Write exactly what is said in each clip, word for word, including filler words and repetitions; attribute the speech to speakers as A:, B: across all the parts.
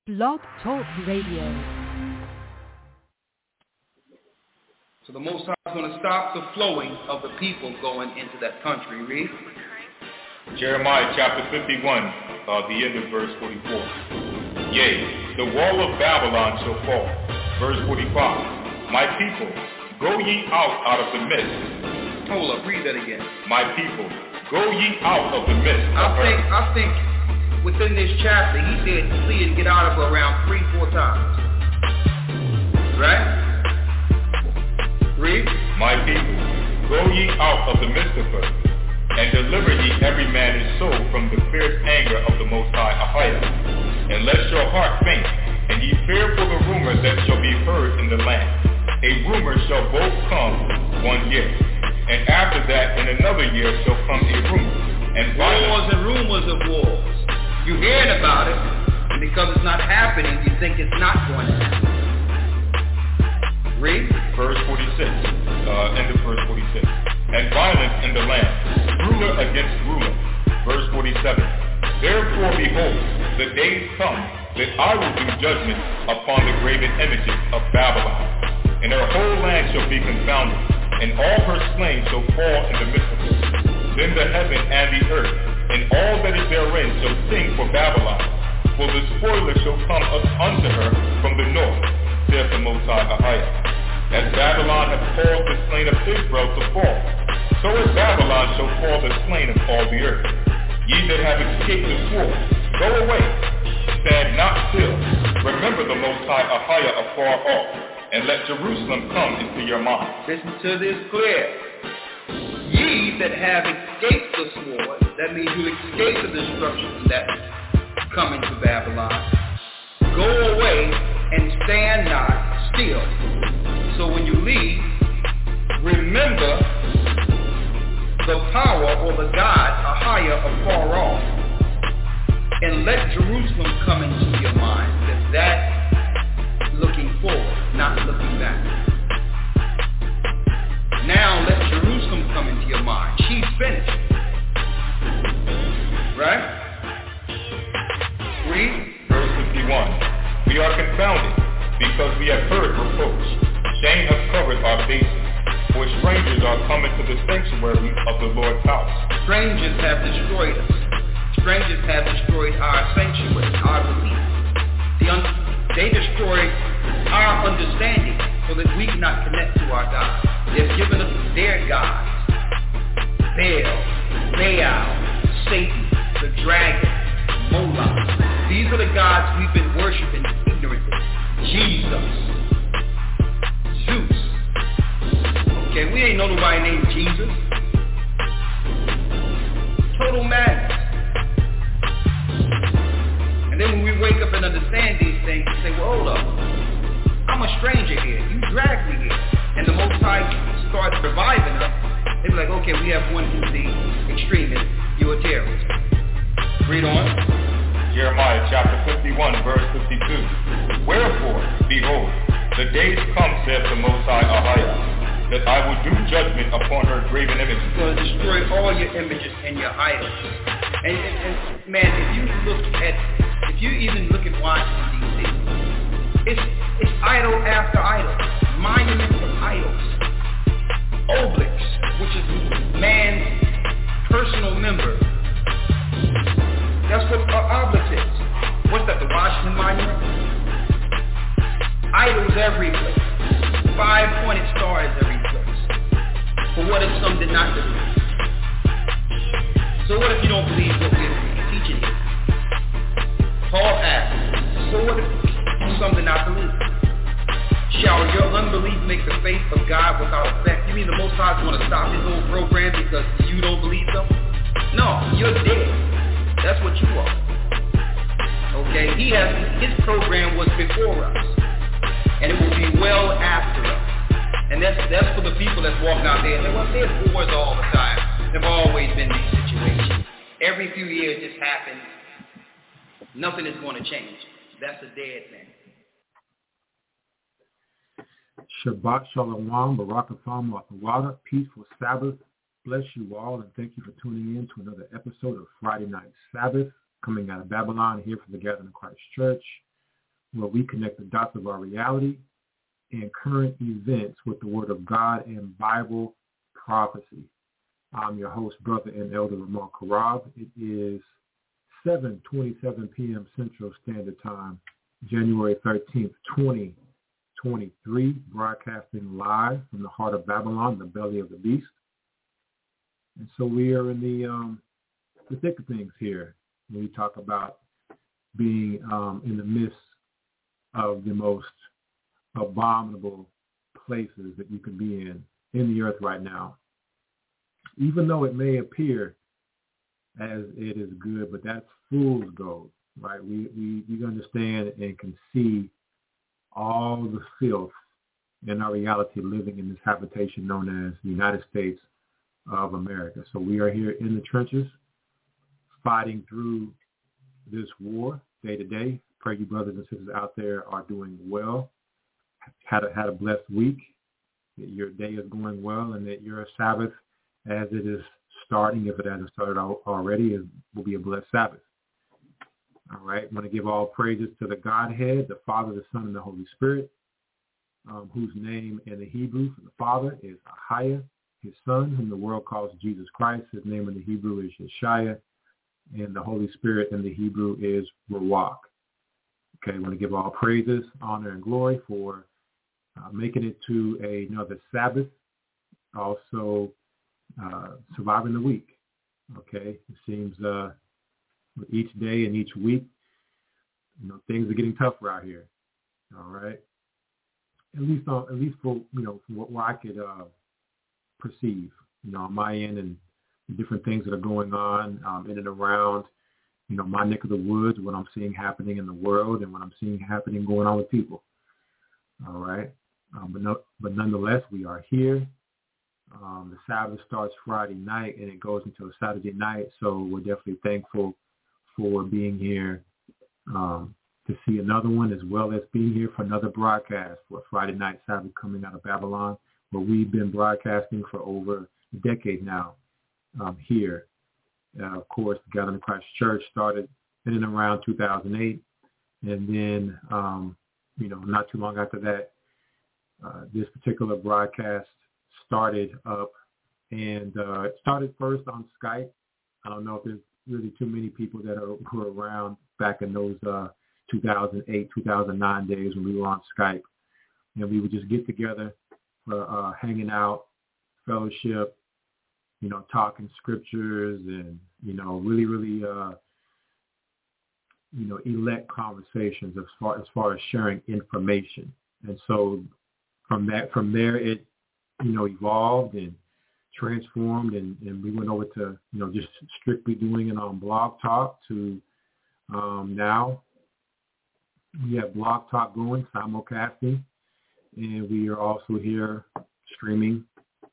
A: Blog Talk Radio.
B: So the Most High is going to stop the flowing of the people going into that country. Read.
C: Jeremiah chapter fifty-one, uh, the end of verse forty-four. Yea, the wall of Babylon shall fall. Verse forty-five. My people, go ye out out of the midst.
B: Hold up, read that again.
C: My people, go ye out of the midst.
B: I
C: of
B: think,
C: her.
B: I think within this chapter, he said flee and get out of her around three, four times. Right? Read.
C: My people, go ye out of the midst of her, and deliver ye every man his soul from the fierce anger of the Most High Ahiah. And let your heart faint, and ye fear for the rumor that shall be heard in the land. A rumor shall both come one year, and after that in another year shall come a rumor. And
B: wars and rumors of wars. You hearing about it, and because it's not happening, you think it's not going to happen. Read.
C: Verse forty-six, uh, end of verse forty-six. And violence in the land, ruler against ruler. Verse forty-seven. Therefore, behold, the days come that I will do judgment upon the graven images of Babylon, and her whole land shall be confounded, and all her slain shall fall in the midst of her. Then the heaven and the earth, and all that is therein, shall sing for Babylon, for the spoiler shall come up unto her from the north, saith the Most High Ahiah. As Babylon hath caused the slain of Israel to fall, so as Babylon shall fall the slain of all the earth. Ye that have escaped the sword, go away, stand not still. Remember the Most High Ahiah afar off, and let Jerusalem come into your mind.
B: Listen to this clear. Ye that have escaped the sword, that means you escaped the destruction that's coming to Babylon, go away and stand not still. So when you leave, remember the power or the God Ahiah afar off, and let Jerusalem come into your mind. That that's looking forward, not looking back. Now let Jerusalem come into your mind. She's finished. Right? Read.
C: Verse fifty-one. We are confounded, because we have heard reproach. Shame has covered our faces, for strangers are coming to the sanctuary of the Lord's house.
B: Strangers have destroyed us. Strangers have destroyed our sanctuary, our belief. The un- they destroyed our understanding so that we cannot connect to our God. They've given us their gods. Baal, Baal, Satan, the dragon, Moloch. These are the gods we've been worshiping ignorantly. Jesus. Zeus. Okay, we ain't know nobody named Jesus. Total madness. And then when we wake up and understand these things, we say, well, hold up. I'm a stranger here. You dragged me here. And the Most High starts reviving us. They be like, okay, we have one who's the extremist. You're a terrorist. Read on.
C: Jeremiah chapter fifty-one, verse fifty-two. Wherefore, behold, the days come, saith the Most High Ahiah, that I will do judgment upon her graven images.
B: He's going to destroy all your images and your idols. And, and, and man, if you look at, if you even look at Washington, D C, it's, it's idol after idol, monuments of idols, obelisks, which is man's personal member. That's what an obelisk is. What's that, the Washington Monument? Idols every place. Five-pointed stars every place. But what if some did not believe? So what if you don't believe what we're teaching you? Paul asked, so what if some did not believe? Shall your unbelief make the faith of God without effect? You mean the Most High is going to stop his whole program because you don't believe them? No, you're dead. That's what you are. Okay, he has, his program was before us. And it will be well after us. And that's that's for the people that's walking out there and say, well, there's wars all the time. There've always been these situations. Every few years this happens. Nothing is going to change. That's a dead man.
D: Shabbat Shalom, Barak Atham Watawada, peaceful Sabbath. Bless you all and thank you for tuning in to another episode of Friday Night Sabbath, coming out of Babylon here from the Gathering of Christ Church. where we connect the dots of our reality and current events with the Word of God and Bible prophecy. I'm your host, Brother and Elder Ramon Karab. It is seven twenty-seven p.m. Central Standard Time, January thirteenth, twenty twenty-three, broadcasting live from the heart of Babylon, the belly of the beast. And so we are in the um, the thick of things here when we talk about being um, in the midst of the most abominable places that you can be in, in the earth right now. Even though it may appear as it is good, but that's fool's gold, right? We, we, we understand and can see all the filth in our reality living in this habitation known as the United States of America. So we are here in the trenches fighting through this war day to day. Pray you brothers and sisters out there are doing well, had a, had a blessed week, that your day is going well, and that your Sabbath, as it is starting, if it hasn't started already, is, will be a blessed Sabbath. All right. I want to give all praises to the Godhead, the Father, the Son, and the Holy Spirit, um, whose name in the Hebrew for the Father is Ahiah, his Son, whom the world calls Jesus Christ. His name in the Hebrew is Yeshua, and the Holy Spirit in the Hebrew is Ruach. Okay, I want to give all praises, honor, and glory for uh, making it to a, another Sabbath, also uh, surviving the week. Okay, it seems uh, with each day and each week, you know, things are getting tougher out here. All right, at least on, at least for you know from what, what I could uh, perceive, you know, on my end and different things that are going on um, in and around, you know, my neck of the woods, what I'm seeing happening in the world and what I'm seeing happening going on with people. All right. Um, but, no, but nonetheless, we are here. Um, the Sabbath starts Friday night and it goes until Saturday night. So we're definitely thankful for being here um, to see another one, as well as being here for another broadcast for Friday night Sabbath coming out of Babylon, where we've been broadcasting for over a decade now. Um, here, uh, of course, the Gathering of Christ Church started in and around two thousand eight, and then, um, you know, not too long after that, uh, this particular broadcast started up, and uh, it started first on Skype. I don't know if there's really too many people that are who were around back in those uh, two thousand eight, two thousand nine days when we were on Skype, and we would just get together for uh, hanging out, fellowship, you know, talking scriptures and, you know, really, really, uh, you know, elect conversations as far as far as sharing information. And so from that, from there, it, you know, evolved and transformed, and, and we went over to, you know, just strictly doing it on Blog Talk to um, now we have Blog Talk going, simulcasting, and we are also here streaming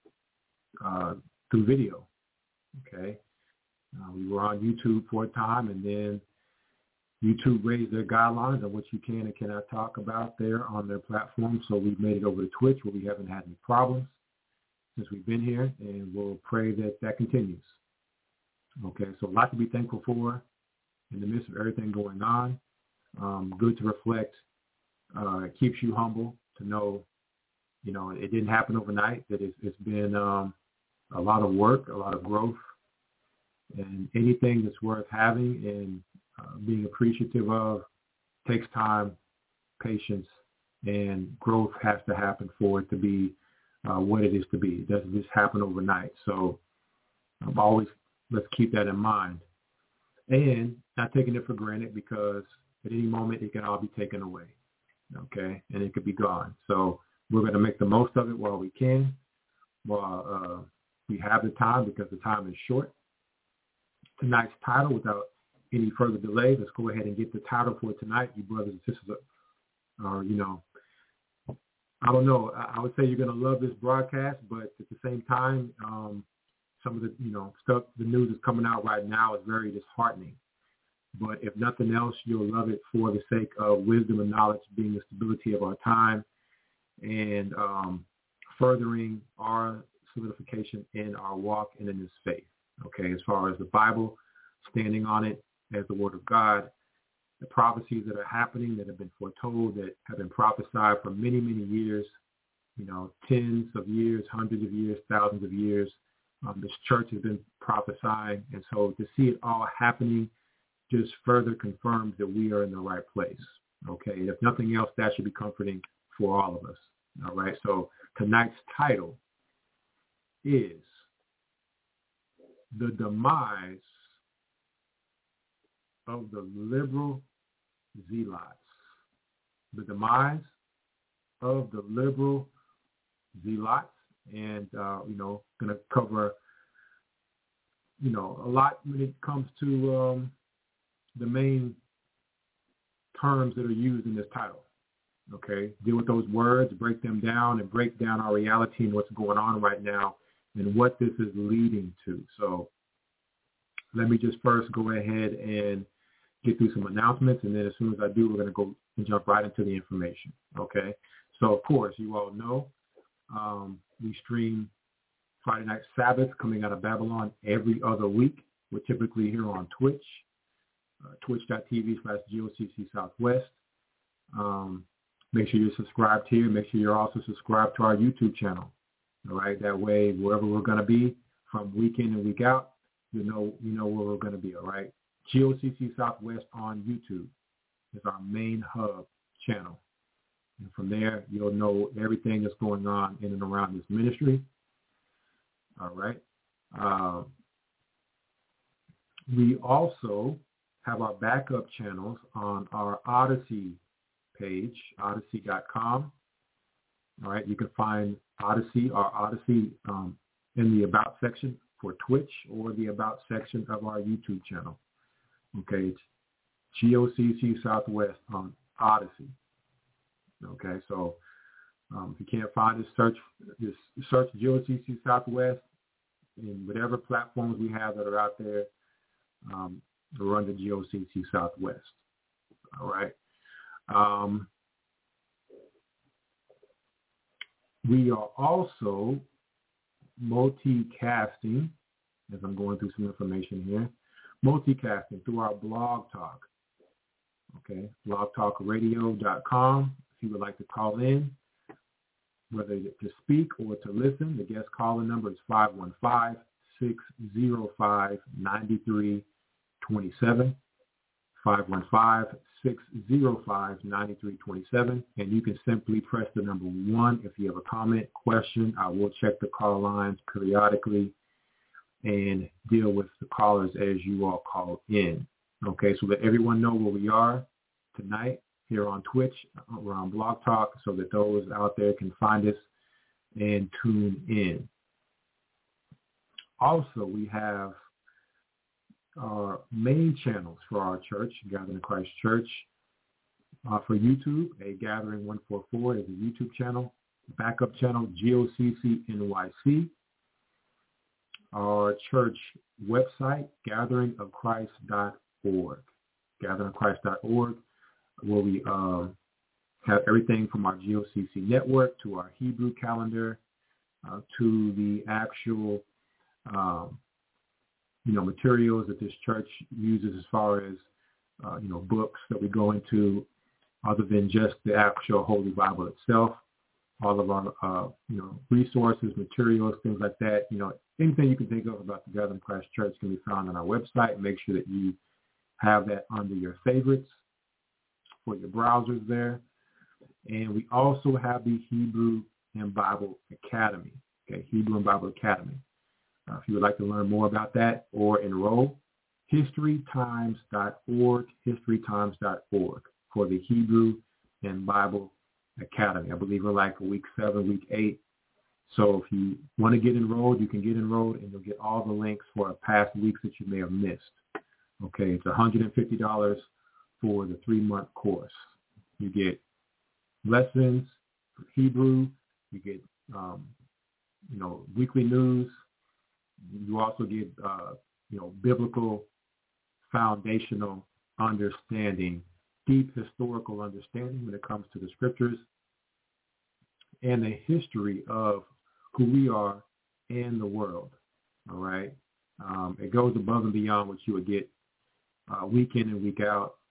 D: uh, through video. Okay. Uh, we were on YouTube for a time, and then YouTube raised their guidelines on what you can and cannot talk about there on their platform. So we've made it over to Twitch, where we haven't had any problems since we've been here, and we'll pray that that continues. Okay. So a lot to be thankful for in the midst of everything going on. Um, good to reflect. Uh, it keeps you humble to know, you know, it didn't happen overnight, that it's, it's been, um, a lot of work, a lot of growth, and anything that's worth having and uh, being appreciative of takes time, patience, and growth has to happen for it to be uh, what it is to be. It doesn't just happen overnight. So I'm always, let's keep that in mind. And not taking it for granted, because at any moment it can all be taken away, okay, and it could be gone. So we're going to make the most of it while we can, while uh, we have the time, because the time is short. Tonight's title, without any further delay, let's go ahead and get the title for tonight. You brothers and sisters are, you know, I don't know. I would say you're going to love this broadcast, but at the same time, um, some of the, you know, stuff, the news is coming out right now is very disheartening. But if nothing else, you'll love it for the sake of wisdom and knowledge being the stability of our time and um, furthering our solidification in our walk and in this faith. Okay, as far as the Bible, standing on it as the Word of God, the prophecies that are happening, that have been foretold, that have been prophesied for many, many years, you know, tens of years, hundreds of years, thousands of years. Um, this church has been prophesying. And so to see it all happening just further confirms that we are in the right place. Okay. If nothing else, that should be comforting for all of us. All right. So tonight's title is The Demise of the Liberal Zealots. The Demise of the Liberal Zealots. And, uh, you know, going to cover, you know, a lot when it comes to um, the main terms that are used in this title. Okay, deal with those words, break them down, and break down our reality and what's going on right now and what this is leading to. So let me just first go ahead and get through some announcements, and then as soon as I do, we're going to go and jump right into the information. Okay, so of course, you all know um, we stream Friday Night Sabbath coming out of Babylon every other week. We're typically here on Twitch, uh, twitch.tv slash GOCC Southwest. Um, make sure you're subscribed here. Make sure you're also subscribed to our YouTube channel. All right, that way, wherever we're going to be from week in and week out, you know, you know where we're going to be. All right, G O C C Southwest on YouTube is our main hub channel. And from there, you'll know everything that's going on in and around this ministry. All right. Uh, we also have our backup channels on our Odyssey page, odyssey dot com. All right. You can find Odyssey or Odyssey um, in the About section for Twitch or the About section of our YouTube channel. Okay. It's G O C C Southwest on Odyssey. Okay, so um, if you can't find it, search just search G O C C Southwest in whatever platforms we have that are out there. Um, we're under G O C C Southwest. All right. Um, we are also multicasting, as I'm going through some information here, multicasting through our blog talk. Okay, blog talk radio dot com. If you would like to call in, whether to speak or to listen, the guest calling number is five one five, six zero five, nine three two seven, five one five, six zero five, nine three two seven, and you can simply press the number one if you have a comment, question. I will check the call lines periodically and deal with the callers as you all call in. Okay, so let everyone know where we are tonight here on Twitch. We're on Blog Talk so that those out there can find us and tune in. Also, we have our main channels for our church, Gathering Christ Church. Uh, for YouTube, A Gathering one forty-four is a YouTube channel. Backup channel, G O C C N Y C. Our church website, gathering of christ dot org. gathering of christ dot org, where we uh, have everything from our G O C C network to our Hebrew calendar uh, to the actual, um, you know, materials that this church uses as far as, uh, you know, books that we go into other than just the actual Holy Bible itself. All of our, uh, you know, resources, materials, things like that, you know, anything you can think of about the Gathering Christ Church can be found on our website. Make sure that you have that under your favorites for your browsers there. And we also have the Hebrew and Bible Academy, okay, Hebrew and Bible Academy. Uh, if you would like to learn more about that or enroll, history times dot org, history times dot org for the Hebrew and Bible Academy. I believe we're like week seven, week eight. So if you want to get enrolled, you can get enrolled, and you'll get all the links for past weeks that you may have missed. Okay, it's one hundred fifty dollars for the three-month course. You get lessons for Hebrew. You get, um, you know, weekly news. You also get, uh, you know, biblical foundational understanding, deep historical understanding when it comes to the scriptures and the history of who we are and the world. All right. Um, it goes above and beyond what you would get uh, week in and week out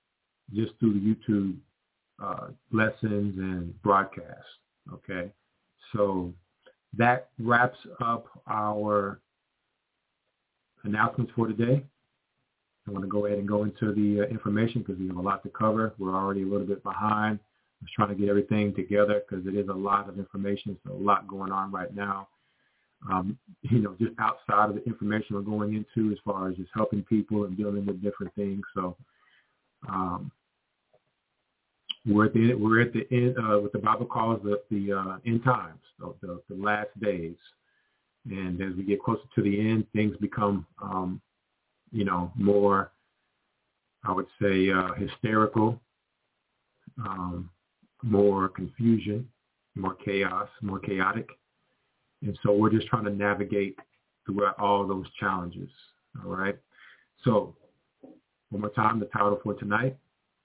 D: just through the YouTube uh, lessons and broadcasts. Okay, so that wraps up our announcements for today. I want to go ahead and go into the uh, information because we have a lot to cover. We're already a little bit behind. I was trying to get everything together because it is a lot of information. There's a lot going on right now. Um, you know, just outside of the information we're going into as far as just helping people and dealing with different things. So um, we're at the we're at the end, uh, what the Bible calls the, the uh, end times, the, the, the last days. And as we get closer to the end, things become, um, you know, more, I would say, uh, hysterical, um, more confusion, more chaos, more chaotic. And so we're just trying to navigate through all those challenges. All right. So one more time, the title for tonight.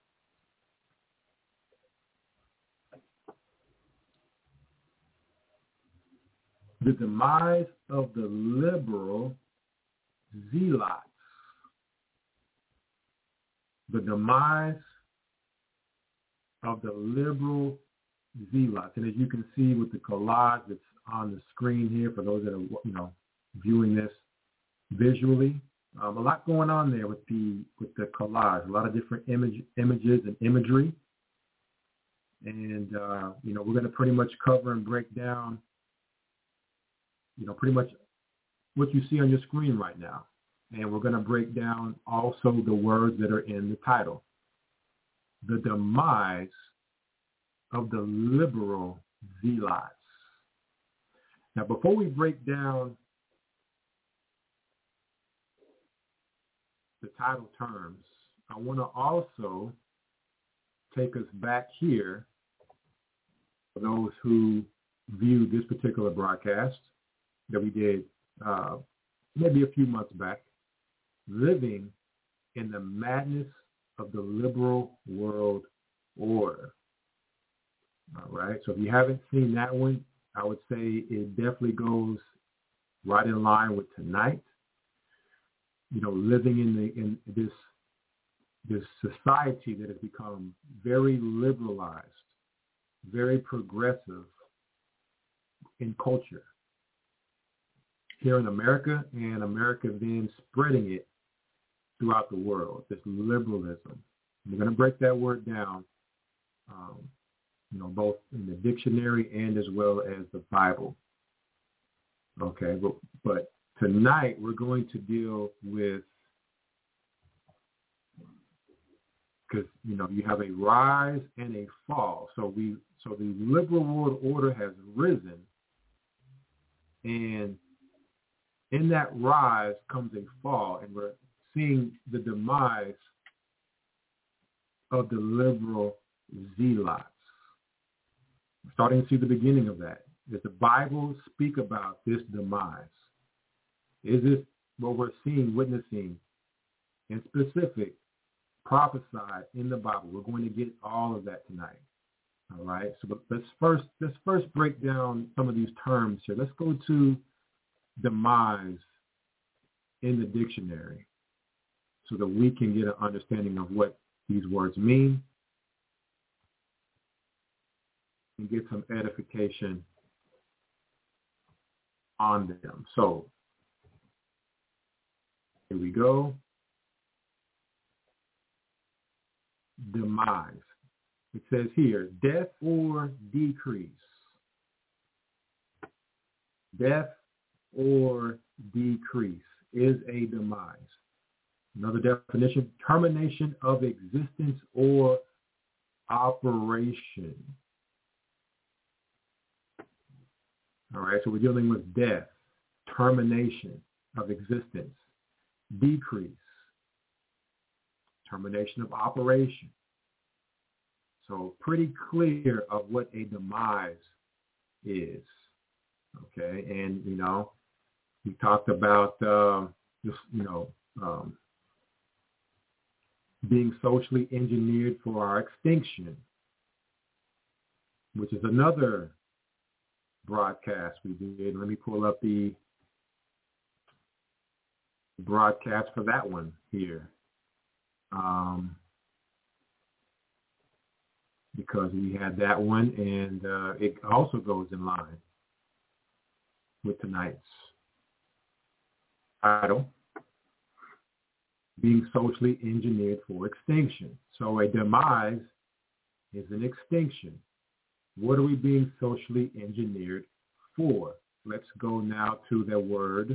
D: The demise of the liberal zealots. The demise of the liberal zealots. And as you can see with the collage that's on the screen here, for those that are, you know, viewing this visually, um, a lot going on there with the with the collage. A lot of different image images and imagery. And uh, you know, we're going to pretty much cover and break down, you know, pretty much what you see on your screen right now. And we're going to break down also the words that are in the title. The demise of the liberal zealots. Now, before we break down the title terms, I want to also take us back here for those who viewed this particular broadcast that we did uh, maybe a few months back, Living in the Madness of the Liberal World Order. All right, so if you haven't seen that one, I would say it definitely goes right in line with tonight. You know, living in the in this this society that has become very liberalized, very progressive in culture here in America, and America then spreading it throughout the world, this liberalism. We're going to break that word down, um, you know, both in the dictionary and as well as the Bible. Okay, but, but tonight we're going to deal with, because, you know, you have a rise and a fall. So we, so the liberal world order has risen, and in that rise comes a fall, and we're seeing the demise of the liberal zealots. We're starting to see the beginning of that. Does the Bible speak about this demise? Is this what we're seeing, witnessing, in specific, prophesied in the Bible? We're going to get all of that tonight. All right. So let's first let's first break down some of these terms here. Let's go to demise in the dictionary so that we can get an understanding of what these words mean and get some edification on them. So here we go. Demise. It says here, death or decrease. Death or decrease is a demise. Another definition, termination of existence or operation. All right, so we're dealing with death, termination of existence, decrease, termination of operation. So pretty clear of what a demise is. Okay, and, you know, we talked about, uh, just, you know, um, being socially engineered for our extinction, which is another broadcast we did. Let me pull up the broadcast for that one here. Um, because we had that one, and uh, it also goes in line with tonight's title, being socially engineered for extinction. So a demise is an extinction. What are we being socially engineered for? Let's go now to the word,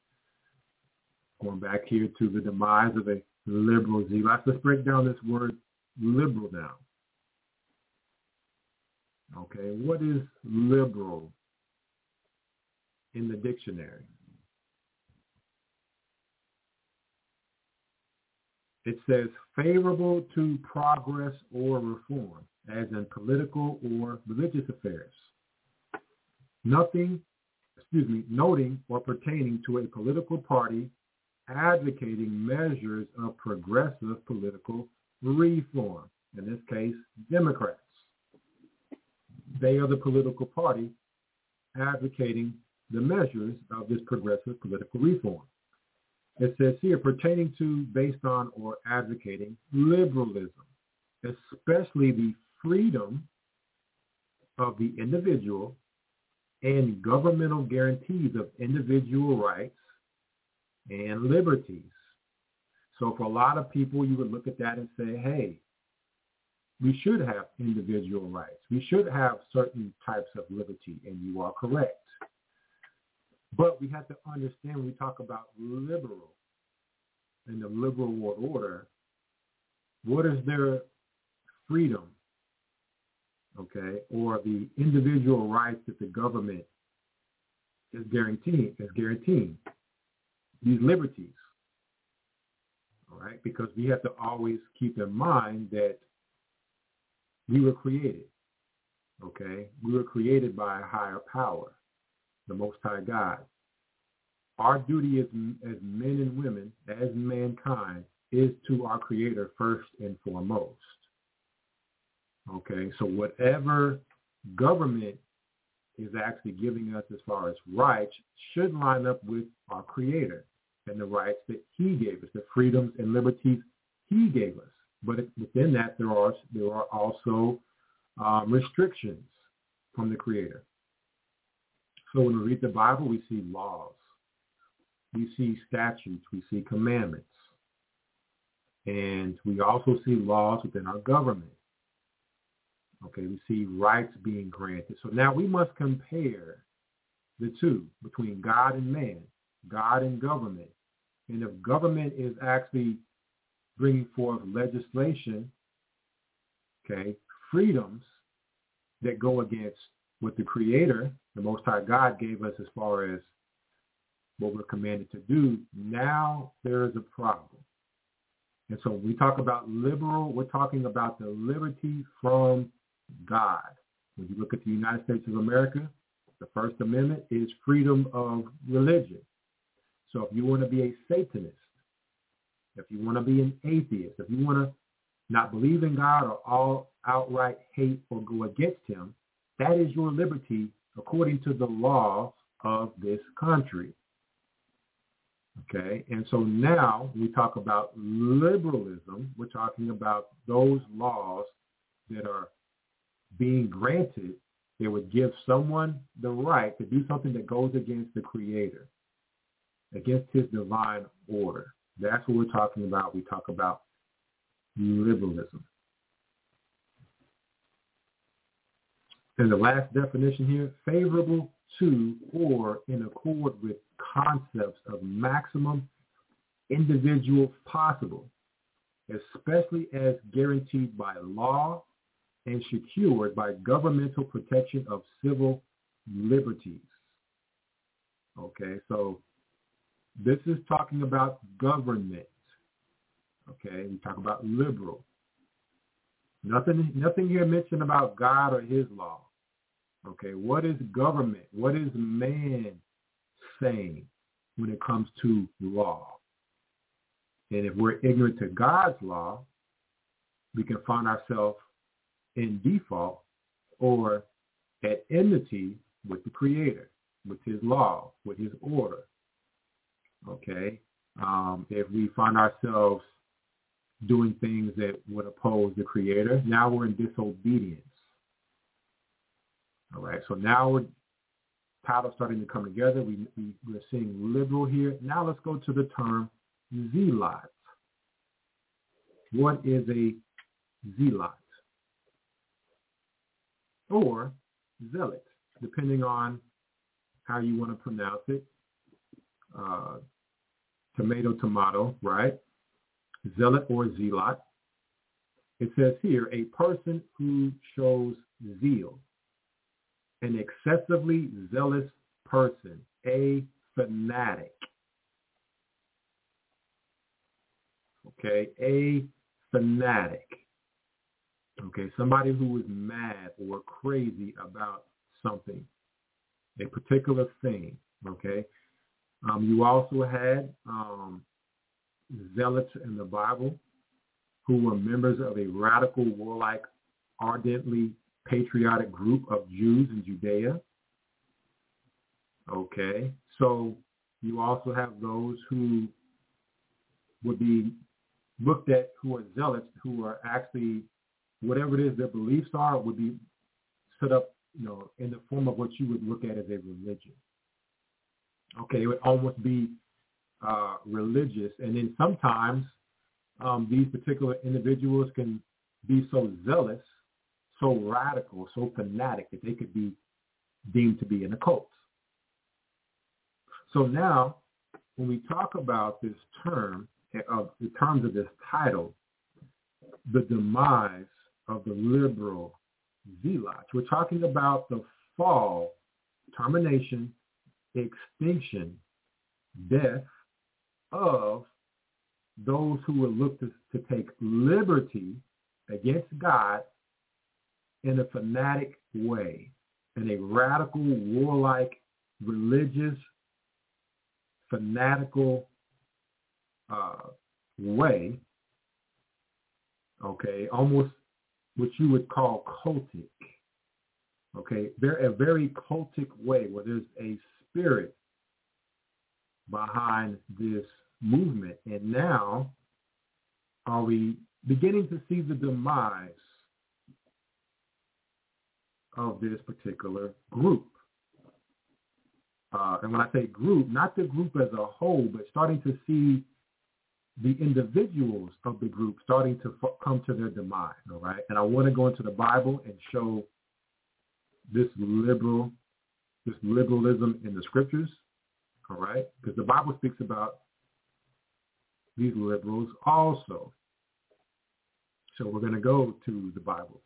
D: going back here to the demise of a liberal zealot. Let's break down this word liberal now. Okay, what is liberal in the dictionary? It says favorable to progress or reform, as in political or religious affairs. Nothing, excuse me, noting or pertaining to a political party advocating measures of progressive political reform. In this case, Democrats. They are the political party advocating the measures of this progressive political reform. It says here, pertaining to, based on, or advocating liberalism, especially the freedom of the individual and governmental guarantees of individual rights and liberties. So for a lot of people, you would look at that and say, hey, we should have individual rights. We should have certain types of liberty, and you are correct. But we have to understand when we talk about liberal and the liberal world order, what is their freedom, okay, or the individual rights that the government is guaranteeing, is guaranteeing, these liberties, all right, because we have to always keep in mind that we were created, okay? We were created by a higher power, the Most High God. Our duty as, as men and women, as mankind, is to our Creator first and foremost, okay? So whatever government is actually giving us as far as rights should line up with our Creator and the rights that He gave us, the freedoms and liberties He gave us. But within that, there are there are also um, restrictions from the Creator. So when we read the Bible, we see laws, we see statutes, we see commandments, and we also see laws within our government. Okay, we see rights being granted. So now we must compare the two between God and man, God and government. And if government is actually bringing forth legislation, okay, freedoms that go against what the Creator, the Most High God, gave us as far as what we're commanded to do, now there is a problem. And so when we talk about liberal, we're talking about the liberty from God. When you look at the United States of America, the First Amendment is freedom of religion. So if you want to be a Satanist, if you want to be an atheist, if you want to not believe in God or all outright hate or go against Him, that is your liberty according to the laws of this country. Okay, and so now we talk about liberalism. We're talking about those laws that are being granted that would give someone the right to do something that goes against the Creator, against His divine order. That's what we're talking about. We talk about liberalism. And the last definition here, favorable to or in accord with concepts of maximum individual possible, especially as guaranteed by law and secured by governmental protection of civil liberties. Okay, so this is talking about government. Okay, we talk about liberal. Nothing, nothing here mentioned about God or His law. Okay, what is government? What is man saying when it comes to law? And if we're ignorant to God's law, we can find ourselves in default or at enmity with the Creator, with His law, with His order. Okay, um, if we find ourselves doing things that would oppose the Creator. Now we're in disobedience. All right, so now we're titles starting to come together. We, we, we're seeing liberal here. Now let's go to the term zealot. What is a zealot? Or zealot, depending on how you want to pronounce it. Uh, tomato, tomato, right? Zealot or zealot. It says here, a person who shows zeal, an excessively zealous person, a fanatic. Okay, a fanatic. Okay, somebody who is mad or crazy about something, a particular thing. Okay, um, you also had um, zealots in the Bible who were members of a radical, warlike, ardently patriotic group of Jews in Judea. Okay, so you also have those who would be looked at who are zealots, who are actually, whatever it is their beliefs are, would be set up, you know, in the form of what you would look at as a religion. Okay, it would almost be uh, religious, and then sometimes um, these particular individuals can be so zealous, so radical, so fanatic that they could be deemed to be in a cult. So now, when we talk about this term, of in terms of this title, the demise of the liberal zealots, we're talking about the fall, termination, extinction, death of those who would look to, to take liberty against God in a fanatic way, in a radical, warlike, religious, fanatical uh, way, okay, almost what you would call cultic, okay, they're a very cultic way where there's a spirit behind this movement. And now are we beginning to see the demise of this particular group? Uh, and when I say group, not the group as a whole, but starting to see the individuals of the group starting to f- come to their demise, all right? And I want to go into the Bible and show this liberal, this liberalism in the scriptures, all right? Because the Bible speaks about these liberals also. So we're going to go to the Bible,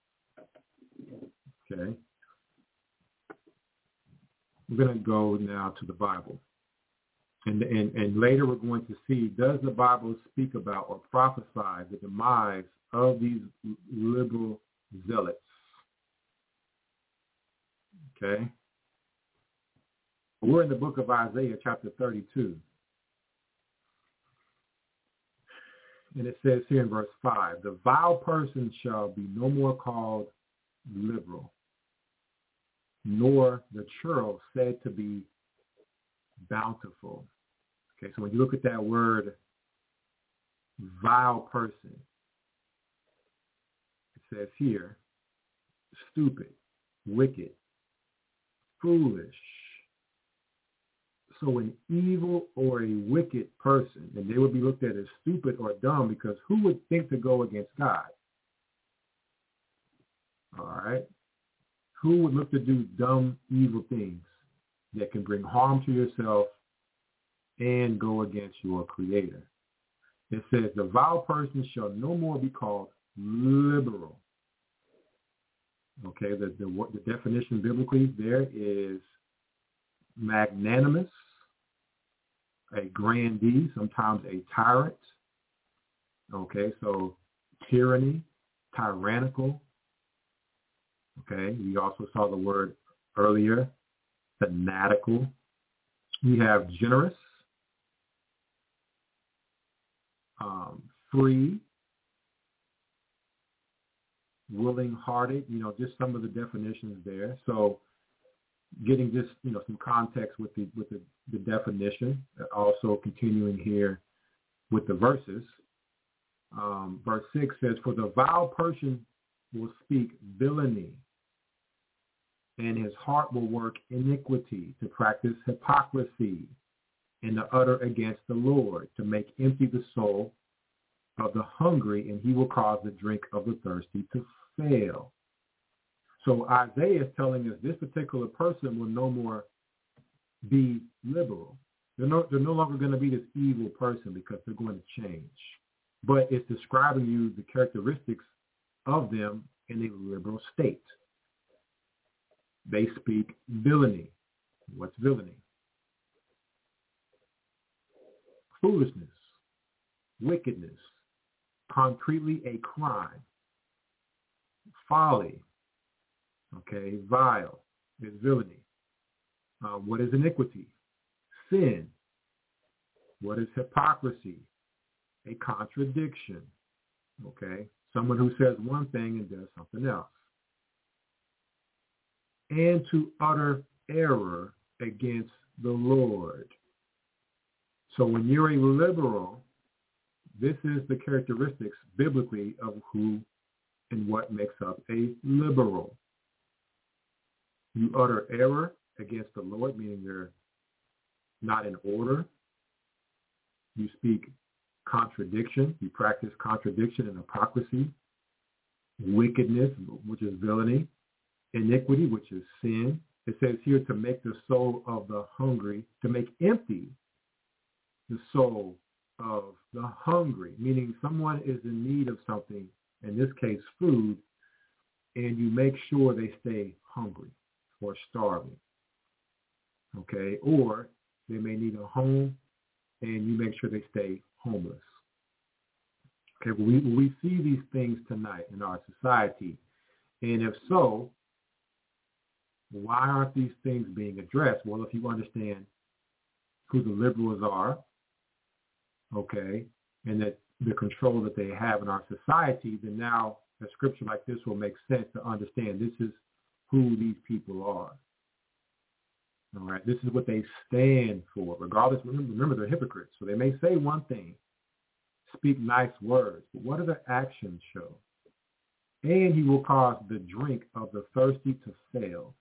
D: okay? We're going to go now to the Bible. And, and, and later we're going to see, does the Bible speak about or prophesy the demise of these liberal zealots? Okay. We're in the book of Isaiah, chapter thirty-two. And it says here in verse five, the vile person shall be no more called liberal, nor the churl said to be bountiful. Okay, so when you look at that word, vile person, it says here, stupid, wicked, foolish. So an evil or a wicked person, and they would be looked at as stupid or dumb, because who would think to go against God? All right? Who would look to do dumb, evil things that can bring harm to yourself and go against your Creator? It says, the vile person shall no more be called liberal. Okay, the, the, the definition biblically there is magnanimous, a grandee, sometimes a tyrant. Okay, so tyranny, tyrannical. Okay, we also saw the word earlier, fanatical. We have generous, um, free, willing-hearted, you know, just some of the definitions there. So getting just, you know, some context with the with the, the definition, also continuing here with the verses. Um, verse six says, for the vile person will speak villainy, and his heart will work iniquity, to practice hypocrisy, and to utter against the Lord, to make empty the soul of the hungry, and he will cause the drink of the thirsty to fail. So Isaiah is telling us this particular person will no more be liberal. They're no, they're no longer going to be this evil person because they're going to change. But it's describing you the characteristics of them in a liberal state. They speak villainy. What's villainy? Foolishness, wickedness, concretely a crime, folly, okay, vile is villainy. Uh, what is iniquity? Sin. What is hypocrisy? A contradiction, okay? Someone who says one thing and does something else. And to utter error against the Lord. So when you're a liberal, this is the characteristics biblically of who and what makes up a liberal. You utter error against the Lord, meaning you're not in order. You speak contradiction. You practice contradiction and hypocrisy. Wickedness, which is villainy. Iniquity, which is sin. It says here to make the soul of the hungry, to make empty the soul of the hungry, meaning someone is in need of something, in this case food, and you make sure they stay hungry or starving, okay? Or they may need a home, and you make sure they stay homeless. Okay, well, we, we see these things tonight in our society, and if so, why aren't these things being addressed? Well, if you understand who the liberals are, okay, and that the control that they have in our society, then now a scripture like this will make sense to understand this is who these people are. All right, this is what they stand for. Regardless, remember, remember they're hypocrites, so they may say one thing, speak nice words, but what do their actions show? And he will cause the drink of the thirsty to fail.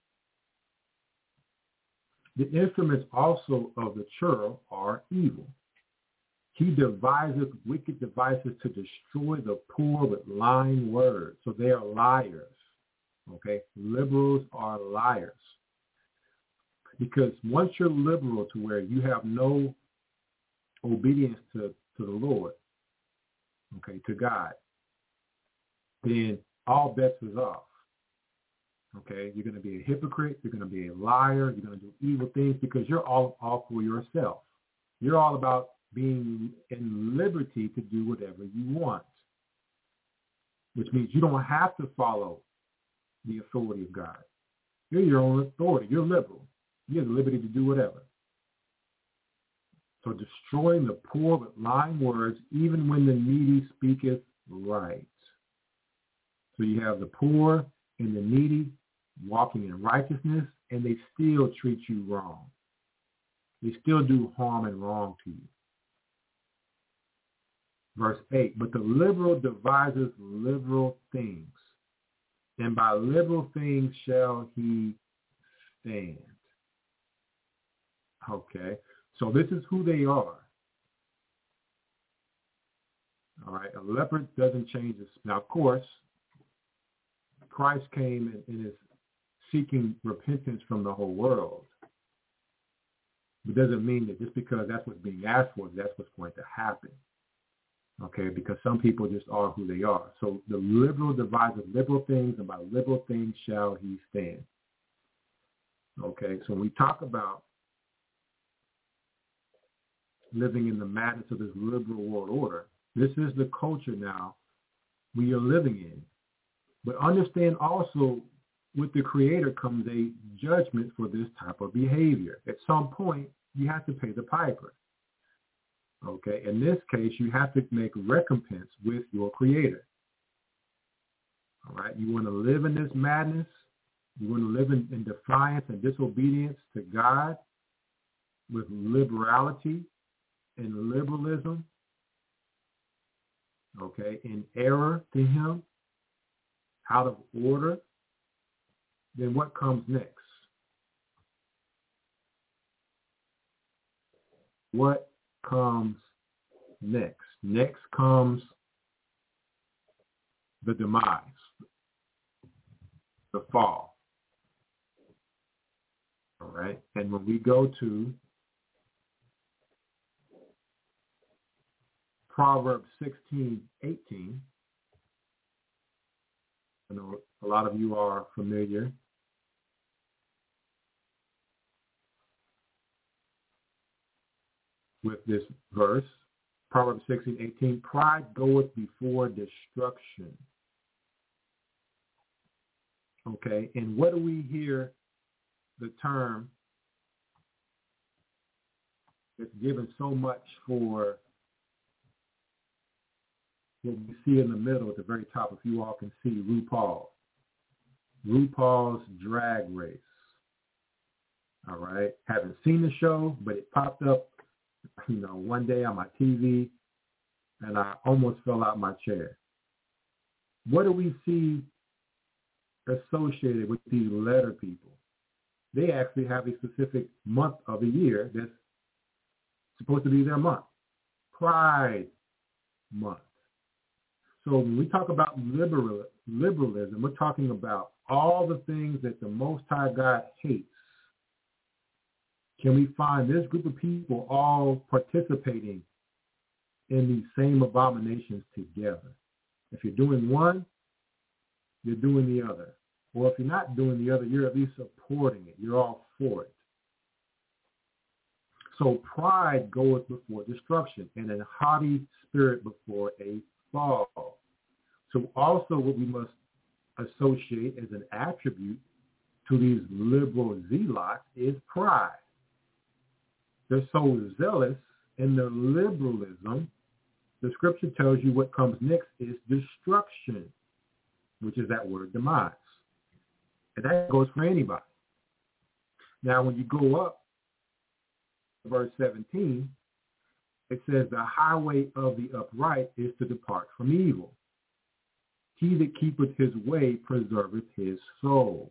D: The instruments also of the churl are evil. He devises wicked devices to destroy the poor with lying words. So they are liars. Okay? Liberals are liars. Because once you're liberal to where you have no obedience to, to the Lord, okay, to God, then all bets is off. Okay? You're going to be a hypocrite. You're going to be a liar. You're going to do evil things because you're all, all for yourself. You're all about being in liberty to do whatever you want, which means you don't have to follow the authority of God. You're your own authority. You're liberal. You have the liberty to do whatever. So destroying the poor with lying words, even when the needy speaketh right. So you have the poor and the needy walking in righteousness, and they still treat you wrong. They still do harm and wrong to you. Verse eight, but the liberal devises liberal things, and by liberal things shall he stand. Okay, so this is who they are. All right, a leopard doesn't change its. Now, of course, Christ came and, and is seeking repentance from the whole world. It doesn't mean that just because that's what's being asked for, that's what's going to happen. Okay, because some people just are who they are. So the liberal devises liberal things, and by liberal things shall he stand. Okay, so when we talk about living in the madness of this liberal world order, this is the culture now we are living in. But understand also, with the Creator comes a judgment for this type of behavior. At some point, you have to pay the piper. Okay, in this case, you have to make recompense with your Creator. All right, you want to live in this madness, you want to live in, in defiance and disobedience to God with liberality and liberalism, okay, in error to him, out of order, then what comes next? What comes next? Next comes the demise, the fall. All right, and when we go to Proverbs sixteen eighteen, I know a lot of you are familiar with this verse. Proverbs sixteen eighteen, pride goeth before destruction. Okay, and what do we hear the term that's given so much for what we see in the middle at the very top, if you all can see, RuPaul. RuPaul's Drag Race. All right. Haven't seen the show, but it popped up, you know, one day on my T V, and I almost fell out my chair. What do we see associated with these letter people? They actually have a specific month of the year that's supposed to be their month, Pride Month. So when we talk about liberal, liberalism, we're talking about all the things that the Most High God hates. Can we find this group of people all participating in these same abominations together? If you're doing one, you're doing the other. Or if you're not doing the other, you're at least supporting it. You're all for it. So pride goeth before destruction, and a haughty spirit before a fall. So also what we must associate as an attribute to these liberal zealots is pride. They're so zealous in their liberalism, the scripture tells you what comes next is destruction, which is that word demise. And that goes for anybody. Now, when you go up to verse seventeen, it says the highway of the upright is to depart from evil. He that keepeth his way preserveth his soul.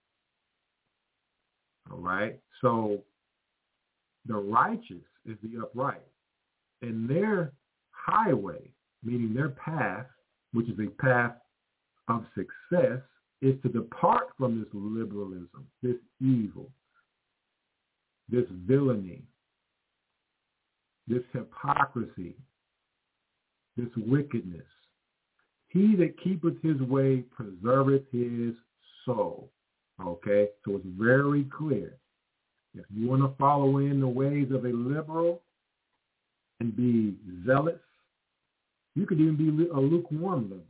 D: All right? So the righteous is the upright. And their highway, meaning their path, which is a path of success, is to depart from this liberalism, this evil, this villainy, this hypocrisy, this wickedness. He that keepeth his way preserveth his soul. Okay? So it's very clear. If you want to follow in the ways of a liberal and be zealous, you could even be a lukewarm liberal.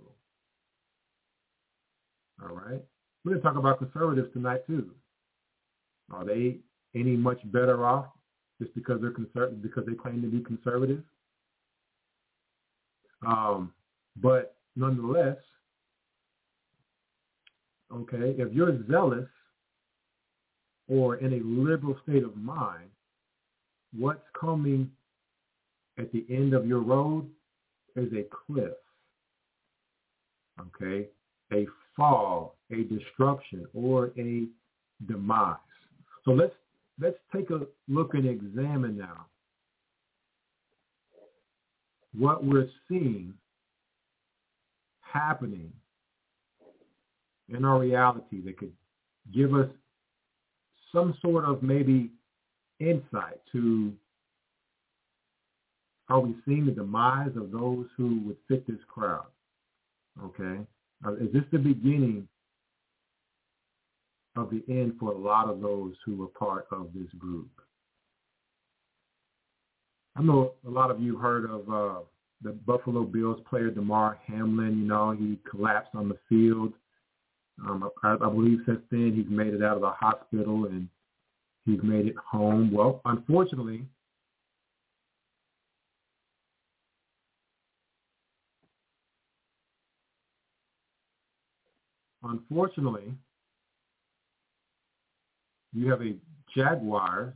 D: All right? We're going to talk about conservatives tonight, too. Are they any much better off just because they're conservative, because they claim to be conservative? Um, but nonetheless, okay, if you're zealous or in a liberal state of mind, what's coming at the end of your road is a cliff, okay, a fall, a destruction, or a demise. So let's let's take a look and examine now what we're seeing happening in our reality that could give us some sort of maybe insight to, are we seeing the demise of those who would fit this crowd? Okay? Uh, is this the beginning of the end for a lot of those who were part of this group? I know a lot of you heard of uh, the Buffalo Bills player Damar Hamlin. You know, he collapsed on the field. Um, I, I believe since then he's made it out of the hospital and he's made it home. Well, unfortunately, unfortunately, you have a Jaguar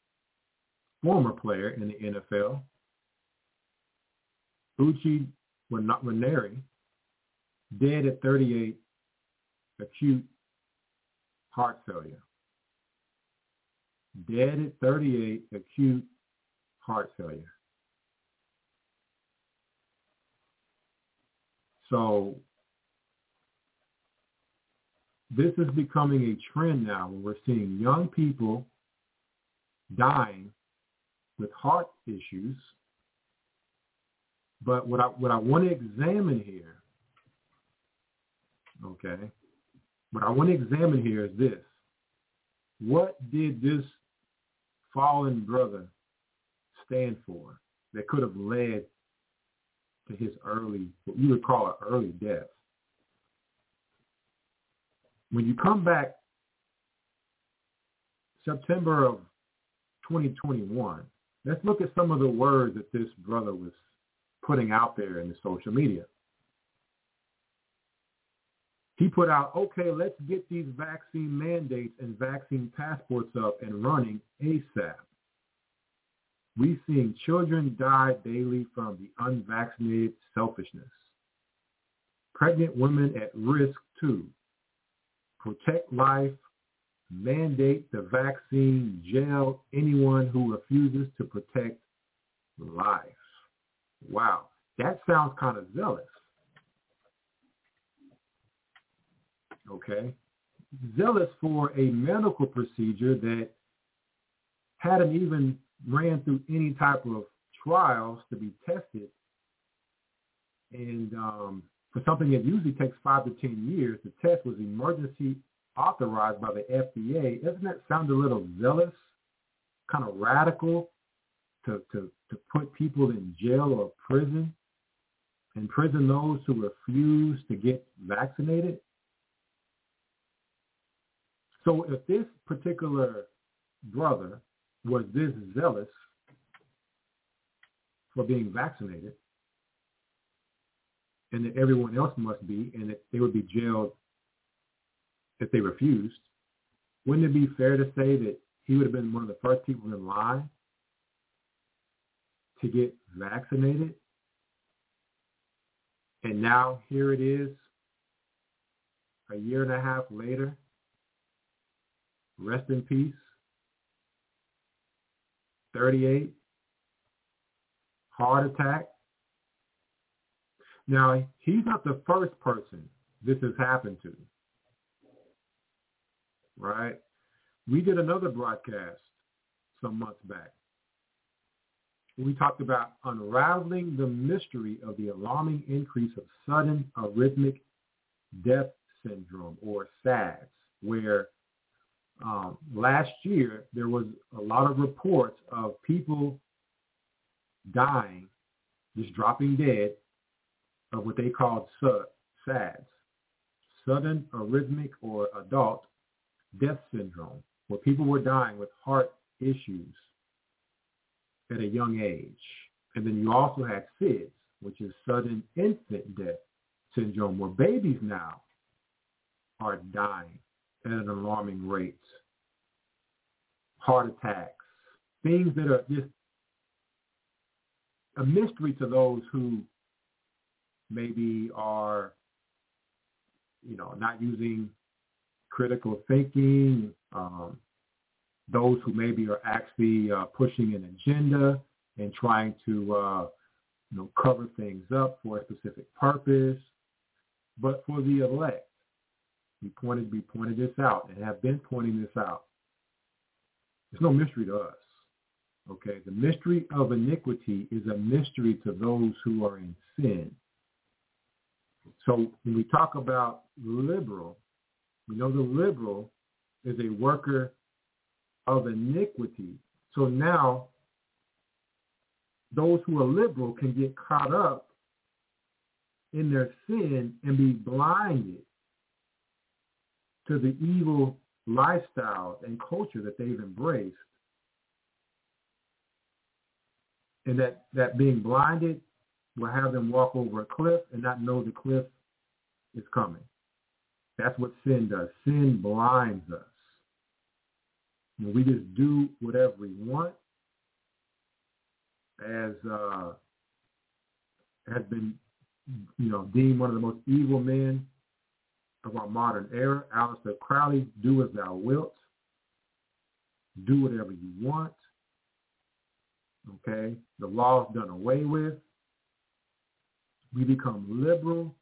D: former player in the N F L, Bucci Raniere, dead at thirty-eight, acute heart failure. Dead at thirty-eight, acute heart failure. So this is becoming a trend now when we're seeing young people dying with heart issues. But what I what I want to examine here, okay, what I want to examine here is this. What did this fallen brother stand for that could have led to his early, what you would call an early death? When you come back September of twenty twenty-one, let's look at some of the words that this brother was putting out there in the social media. He put out, okay, let's get these vaccine mandates and vaccine passports up and running ASAP. We're seeing children die daily from the unvaccinated selfishness. Pregnant women at risk too. Protect life. Mandate the vaccine. Jail anyone who refuses to protect life. Wow, that sounds kind of zealous. Okay, zealous for a medical procedure that hadn't even ran through any type of trials to be tested, and um, for something that usually takes five to ten years, the test was emergency authorized by the F D A. Doesn't that sound a little zealous, kind of radical, to, to, to put people in jail or prison, and prison those who refuse to get vaccinated? So if this particular brother was this zealous for being vaccinated, and that everyone else must be, and that they would be jailed if they refused, wouldn't it be fair to say that he would have been one of the first people in line to get vaccinated? And now here it is, a year and a half later. Rest in peace. thirty-eight. Heart attack. Now, he's not the first person this has happened to. Right? We did another broadcast some months back. We talked about unraveling the mystery of the alarming increase of sudden arrhythmic death syndrome, or SADS, where um, last year there was a lot of reports of people dying, just dropping dead, of what they called SADS, sudden arrhythmic or adult death syndrome, where people were dying with heart issues at a young age. And then you also had S I D S, which is sudden infant death syndrome, where babies now are dying at an alarming rate. Heart attacks, things that are just a mystery to those who maybe are, you know, not using critical thinking, um, those who maybe are actually uh, pushing an agenda and trying to, uh, you know, cover things up for a specific purpose. But for the elect, we pointed, we pointed this out and have been pointing this out. It's no mystery to us. Okay, the mystery of iniquity is a mystery to those who are in sin. So when we talk about liberal, we know the liberal is a worker of iniquity. So now those who are liberal can get caught up in their sin and be blinded to the evil lifestyle and culture that they've embraced. And that, that being blinded will have them walk over a cliff and not know the cliff is coming. That's what sin does. Sin blinds us. And we just do whatever we want, as uh, has been you know, deemed one of the most evil men of our modern era. Aleister Crowley, do as thou wilt. Do whatever you want. Okay? The law's done away with. We become liberal.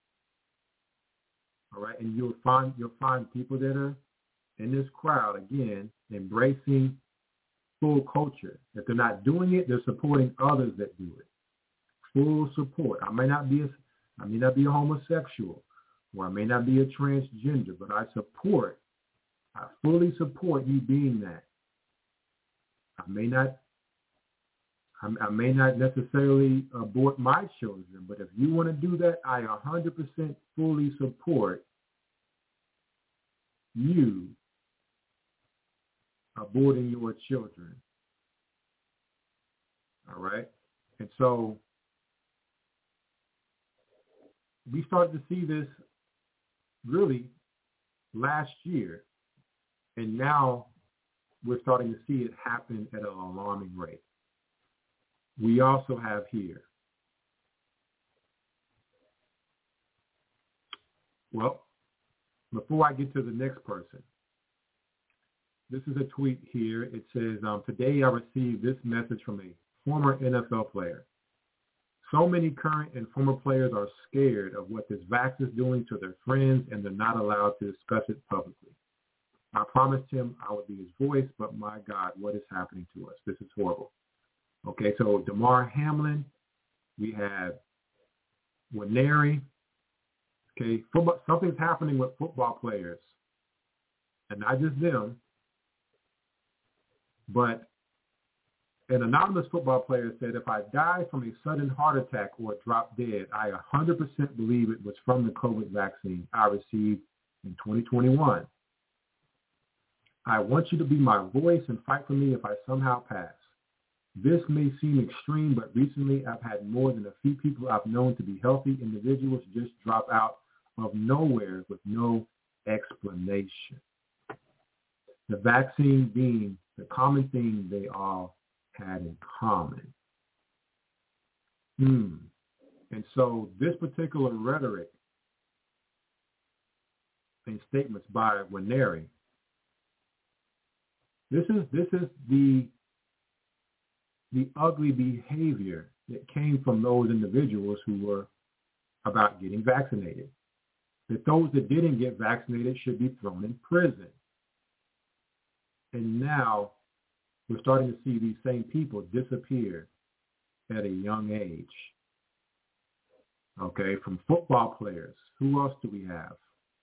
D: All right? And you'll find you'll find people that are in this crowd, again, embracing full culture. If they're not doing it, they're supporting others that do it. Full support. I may not be a, I may not be a homosexual, or I may not be a transgender, but I support, I fully support you being that. I may not, I, I may not necessarily abort my children, but if you want to do that, I one hundred percent fully support you aborting your children. All right? And so we started to see this really last year, and now we're starting to see it happen at an alarming rate. We also have here, well, before I get to the next person, this is a tweet here. It says, um, today I received this message from a former N F L player. So many current and former players are scared of what this vax is doing to their friends, and they're not allowed to discuss it publicly. I promised him I would be his voice, but my God, what is happening to us? This is horrible. Okay, so Damar Hamlin, we have Nwaneri. Okay, football, something's happening with football players, and not just them, but an anonymous football player said, if I die from a sudden heart attack or drop dead, I one hundred percent believe it was from the COVID vaccine I received in twenty twenty-one. I want you to be my voice and fight for me if I somehow pass. This may seem extreme, but recently I've had more than a few people I've known to be healthy individuals just drop out of nowhere with no explanation. The vaccine being the common thing they all had in common. Hmm. And so this particular rhetoric and statements by Nwaneri, this is this is the the ugly behavior that came from those individuals who were about getting vaccinated. That those that didn't get vaccinated should be thrown in prison. And now we're starting to see these same people disappear at a young age. Okay, from football players. Who else do we have?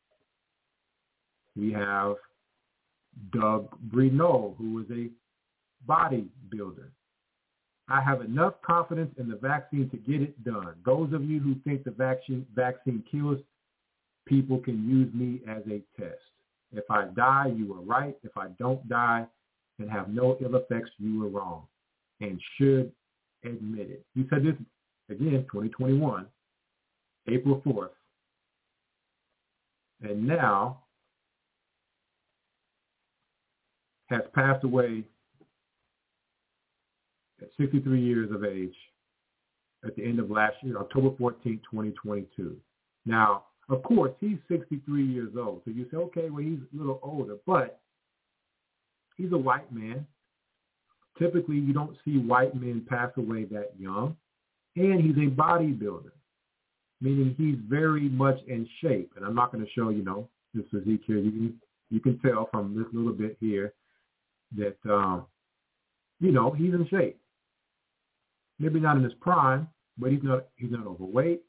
D: We have Doug Brino, who is a bodybuilder. I have enough confidence in the vaccine to get it done. Those of you who think the vaccine vaccine kills people can use me as a test. If I die, you were right. If I don't die and have no ill effects, you were wrong and should admit it. He said this, again, twenty twenty-one, April fourth. And now has passed away at sixty-three years of age at the end of last year, October fourteenth, twenty twenty-two. Now, of course, he's sixty-three years old. So you say, okay, well, he's a little older, but he's a white man. Typically, you don't see white men pass away that young. And he's a bodybuilder, meaning he's very much in shape. And I'm not going to show, you know, this physique here. You can, you can tell from this little bit here that, um, you know, he's in shape. Maybe not in his prime, but he's not he's not overweight.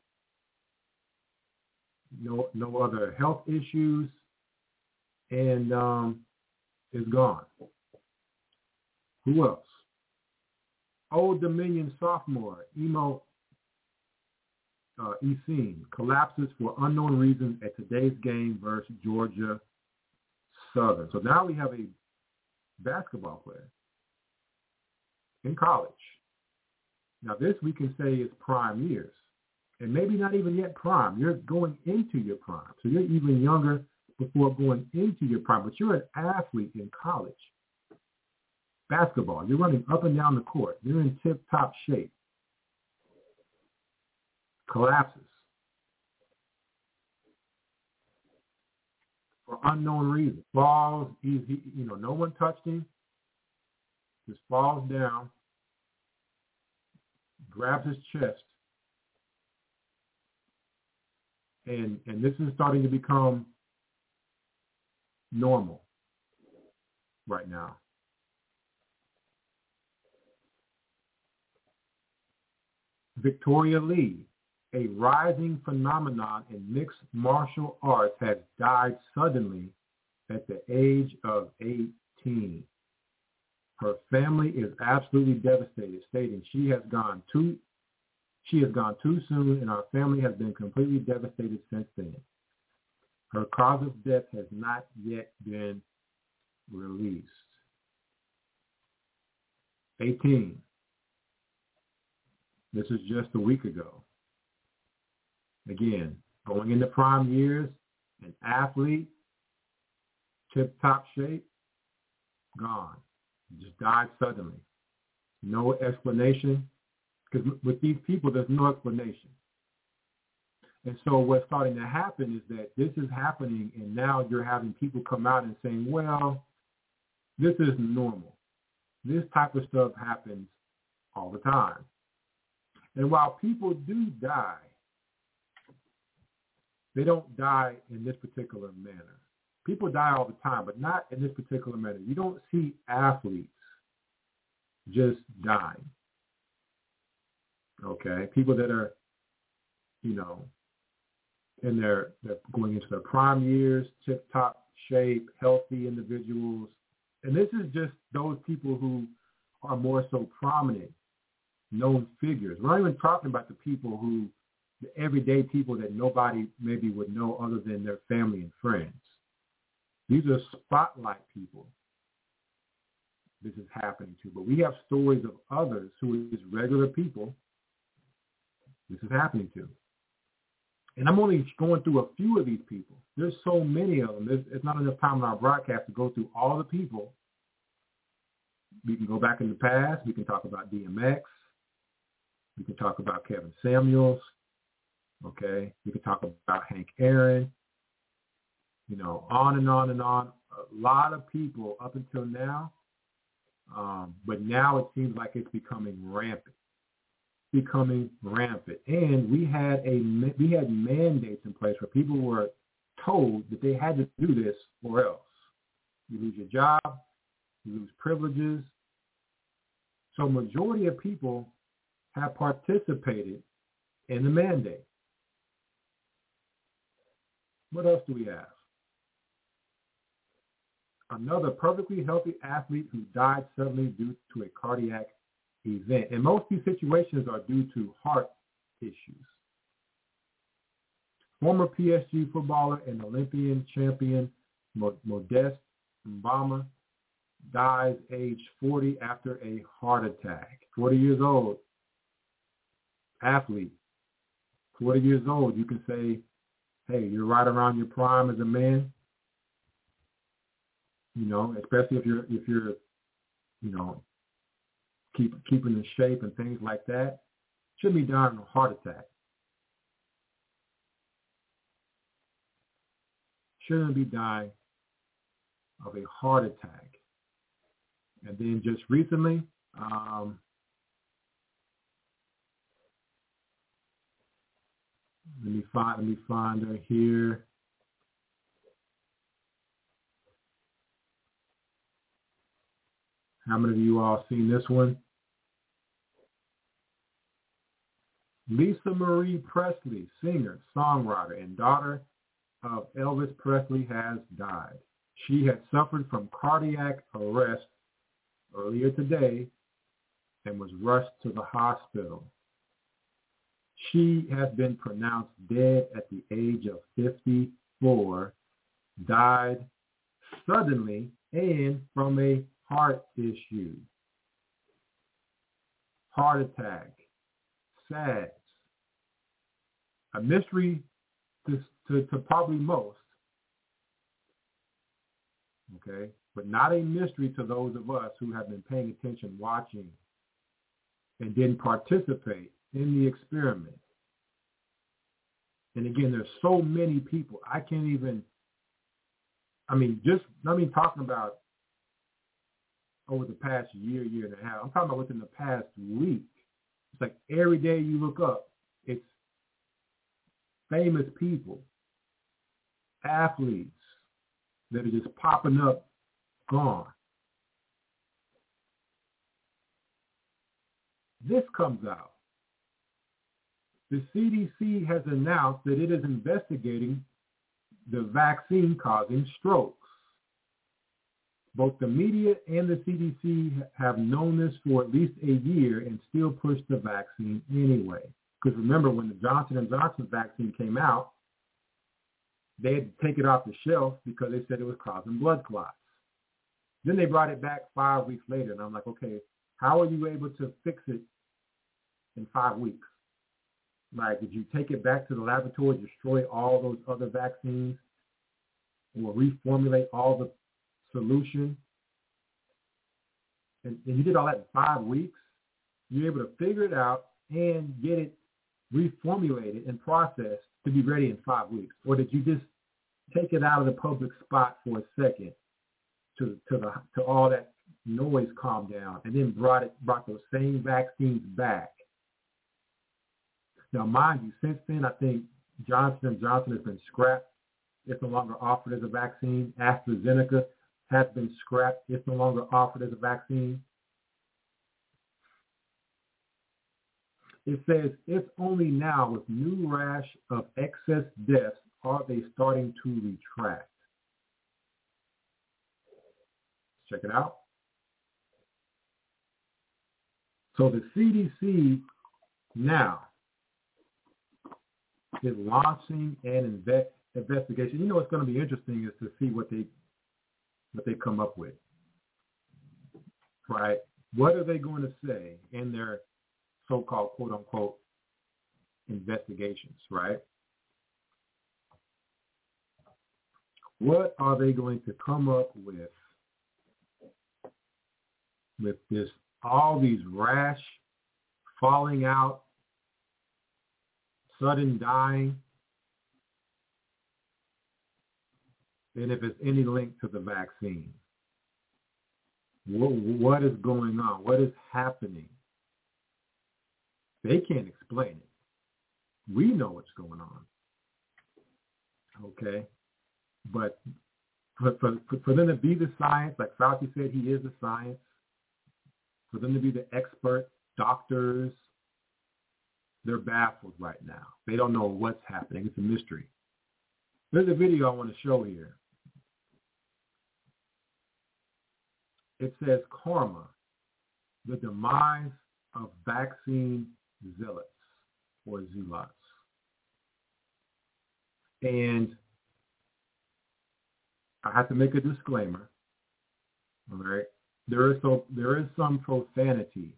D: No no other health issues, and um, is gone. Who else? Old Dominion sophomore Emo uh, Esin collapses for unknown reasons at today's game versus Georgia Southern. So now we have a basketball player in college. Now this we can say is prime years, and maybe not even yet prime. You're going into your prime. So you're even younger before going into your prime, but you're an athlete in college. Basketball, you're running up and down the court. You're in tip-top shape. collapses for unknown reasons. Falls, he, he, you know, no one touched him. Just falls down, grabs his chest, and and this is starting to become normal right now. Victoria Lee, a rising phenomenon in mixed martial arts, has died suddenly at the age of eighteen. Her family is absolutely devastated, stating she has gone too she has gone too soon, and our family has been completely devastated since then. Her cause of death has not yet been released. eighteen. This is just a week ago. Again, going into prime years, an athlete, tip-top shape, gone. Just died suddenly. No explanation. Because with these people, there's no explanation. And so what's starting to happen is that this is happening, and now you're having people come out and saying, well, this is normal. This type of stuff happens all the time. And while people do die, they don't die in this particular manner. People die all the time, but not in this particular manner. You don't see athletes just dying. Okay? People that are, you know, in their, they're going into their prime years, tip-top shape, healthy individuals. And this is just those people who are more so prominent, known figures. We're not even talking about the people who, the everyday people that nobody maybe would know other than their family and friends. These are spotlight people this is happening to. But we have stories of others who is regular people this is happening to. And I'm only going through a few of these people. There's so many of them. There's, it's not enough time in our broadcast to go through all the people. We can go back in the past. We can talk about D M X. We can talk about Kevin Samuels. Okay. We can talk about Hank Aaron. You know, on and on and on. A lot of people up until now. Um, but now it seems like it's becoming rampant. Becoming rampant. And we had a we had mandates in place where people were told that they had to do this or else. You lose your job, you lose privileges. So majority of people have participated in the mandate. What else do we have? Another perfectly healthy athlete who died suddenly due to a cardiac event. And most of these situations are due to heart issues. Former P S G footballer and Olympian champion Modeste Mbama dies age forty after a heart attack. forty years old, athlete, forty years old. You can say, hey, you're right around your prime as a man. You know, especially if you're if you're, you know, keep keeping in shape and things like that. Shouldn't be dying of a heart attack. Shouldn't be dying of a heart attack. And then just recently, um, let me find let me find her here. How many of you all seen this one? Lisa Marie Presley, singer, songwriter, and daughter of Elvis Presley, has died. She had suffered from cardiac arrest earlier today and was rushed to the hospital. She has been pronounced dead at the age of fifty-four, died suddenly and from a heart issue. Heart attack. Sad. A mystery to, to, to probably most. Okay? But not a mystery to those of us who have been paying attention, watching, and didn't participate in the experiment. And again, there's so many people. I can't even, I mean, just, I mean, talking about over the past year, year and a half. I'm talking about within the past week. It's like every day you look up, it's famous people, athletes that are just popping up, gone. This comes out. The C D C has announced that it is investigating the vaccine causing strokes. Both the media and the C D C have known this for at least a year and still push the vaccine anyway. Because remember, when the Johnson and Johnson vaccine came out, they had to take it off the shelf because they said it was causing blood clots. Then they brought it back five weeks later, and I'm like, okay, how are you able to fix it in five weeks? Like, did you take it back to the laboratory, destroy all those other vaccines, or reformulate all the solution? And, and you did all that in five weeks? You're able to figure it out and get it reformulated and processed to be ready in five weeks? Or did you just take it out of the public spot for a second to to the to all that noise calmed down and then brought it brought those same vaccines back? Now, mind you, since then, I think Johnson and Johnson has been scrapped. It's no longer offered as a vaccine. AstraZeneca has been scrapped. It's no longer offered as a vaccine. It says it's only now with new rash of excess deaths are they starting to retract. Check it out. So the C D C now is launching an inve- investigation. You know what's going to be interesting is to see what they what they come up with. Right? What are they going to say in their so-called quote-unquote investigations, right? What are they going to come up with with this, all these rash, falling out, sudden dying, and if it's any link to the vaccine? What, what is going on? What is happening? They can't explain it. We know what's going on. Okay? But for, for, for them to be the science, like Fauci said, he is the science. For them to be the expert doctors, they're baffled right now. They don't know what's happening. It's a mystery. There's a video I want to show here. It says Karma, the demise of vaccine zealots or zealots. And I have to make a disclaimer. All right. There is so there is some profanity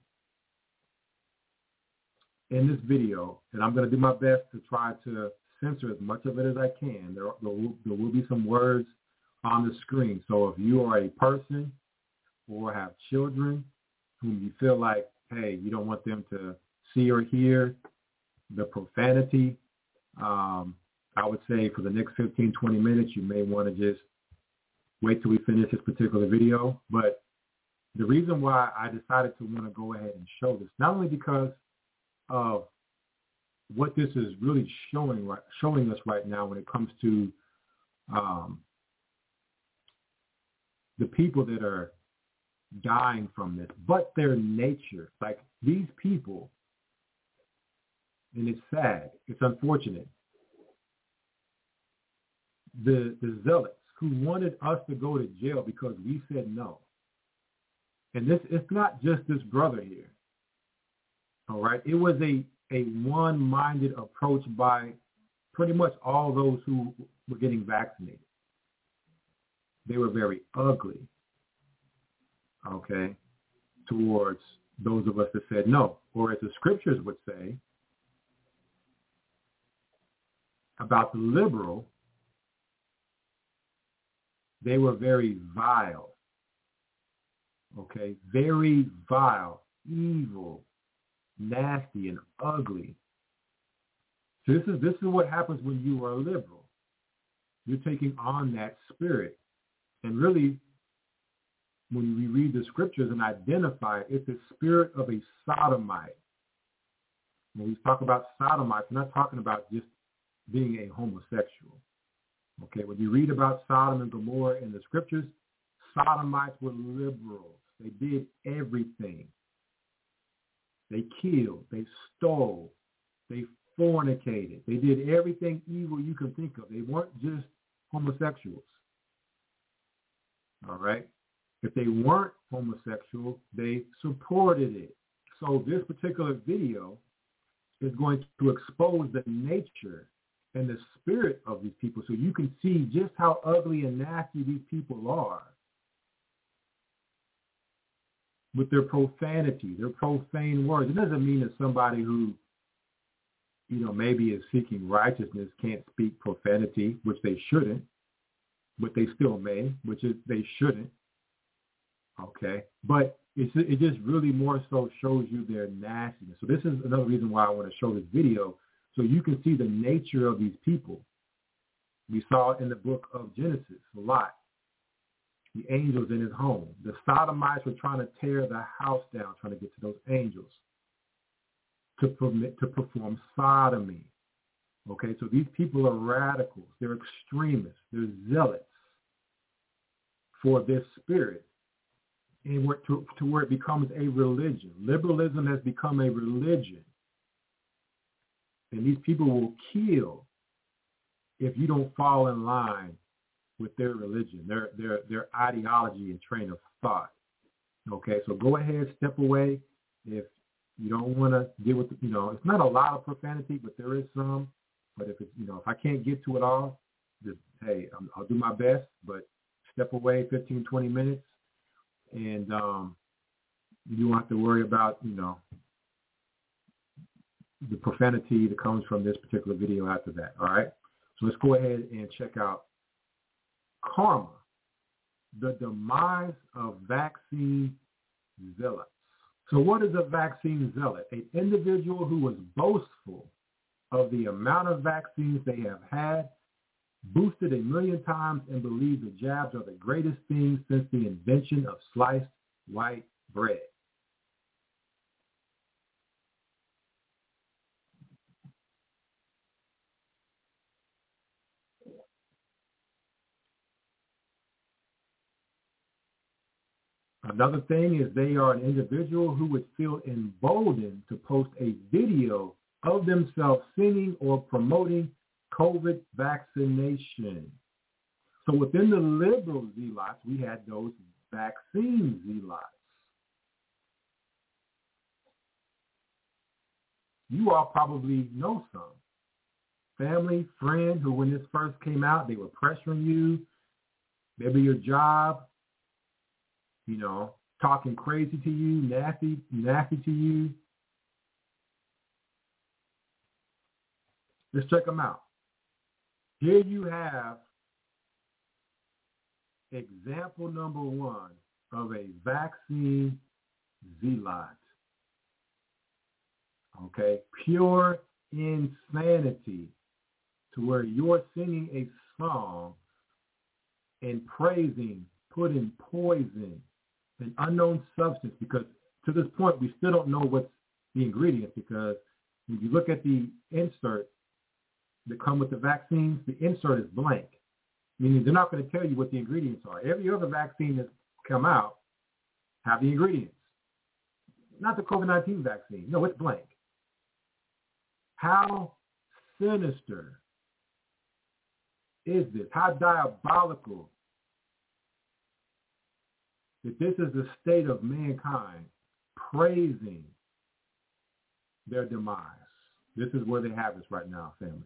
D: in this video, and I'm going to do my best to try to censor as much of it as I can. There, there, will, there will be some words on the screen. So if you are a person or have children whom you feel like, hey, you don't want them to see or hear the profanity, um, I would say for the next fifteen, twenty minutes, you may want to just wait till we finish this particular video. But the reason why I decided to want to go ahead and show this, not only because of what this is really showing showing us right now when it comes to um, the people that are dying from this, but their nature. Like these people, and it's sad, it's unfortunate, the, the zealots who wanted us to go to jail because we said no. And this, it's not just this brother here. All right. It was a, a one-minded approach by pretty much all those who were getting vaccinated. They were very ugly, okay, towards those of us that said no. Or as the scriptures would say about the liberal, they were very vile, okay, very vile, evil, nasty, and ugly. So this is this is what happens when you are liberal. You're taking on that spirit. And really, when we read the scriptures and identify it, it's the spirit of a sodomite. When we talk about sodomites, we're not talking about just being a homosexual. Okay, when you read about Sodom and Gomorrah in the scriptures, sodomites were liberals. They did everything. They killed, they stole, they fornicated. They did everything evil you can think of. They weren't just homosexuals. All right? If they weren't homosexual, they supported it. So this particular video is going to expose the nature and the spirit of these people so you can see just how ugly and nasty these people are with their profanity, their profane words. It doesn't mean that somebody who, you know, maybe is seeking righteousness can't speak profanity, which they shouldn't, but they still may, which is they shouldn't. Okay, but it's, it just really more so shows you their nastiness. So this is another reason why I want to show this video, so you can see the nature of these people. We saw in the book of Genesis, Lot, the angels in his home. The sodomites were trying to tear the house down, trying to get to those angels to permit to perform sodomy. Okay, so these people are radicals. They're extremists. They're zealots for this spirit. And where, to, to where it becomes a religion. Liberalism has become a religion. And these people will kill if you don't fall in line with their religion, their their their ideology and train of thought. Okay, so go ahead, step away. If you don't want to deal with, the, you know, it's not a lot of profanity, but there is some. But if it's, you know, if I can't get to it all, just, hey, I'm, I'll do my best, but step away fifteen, twenty minutes. And um, you don't have to worry about, you know, the profanity that comes from this particular video after that. All right. So let's go ahead and check out Karma, the demise of vaccine zealots. So what is a vaccine zealot? An individual who was boastful of the amount of vaccines they have had, boosted a million times, and believe the jabs are the greatest thing since the invention of sliced white bread. Another thing is they are an individual who would feel emboldened to post a video of themselves singing or promoting COVID vaccination. So within the liberal zealots, we had those vaccine zealots. You all probably know some. Family, friend, who when this first came out, they were pressuring you, maybe your job, you know, talking crazy to you, nasty, nasty to you. Let's check them out. Here you have example number one of a vaccine zealot. Okay, pure insanity to where you're singing a song and praising, putting poison, an unknown substance, because to this point we still don't know what's the ingredients, because when you look at the insert that come with the vaccines, the insert is blank, meaning they're not going to tell you what the ingredients are. Every other vaccine that's come out have the ingredients. Not the COVID nineteen vaccine. No, it's blank. How sinister is this? How diabolical that this is the state of mankind praising their demise. This is where they have us right now, family.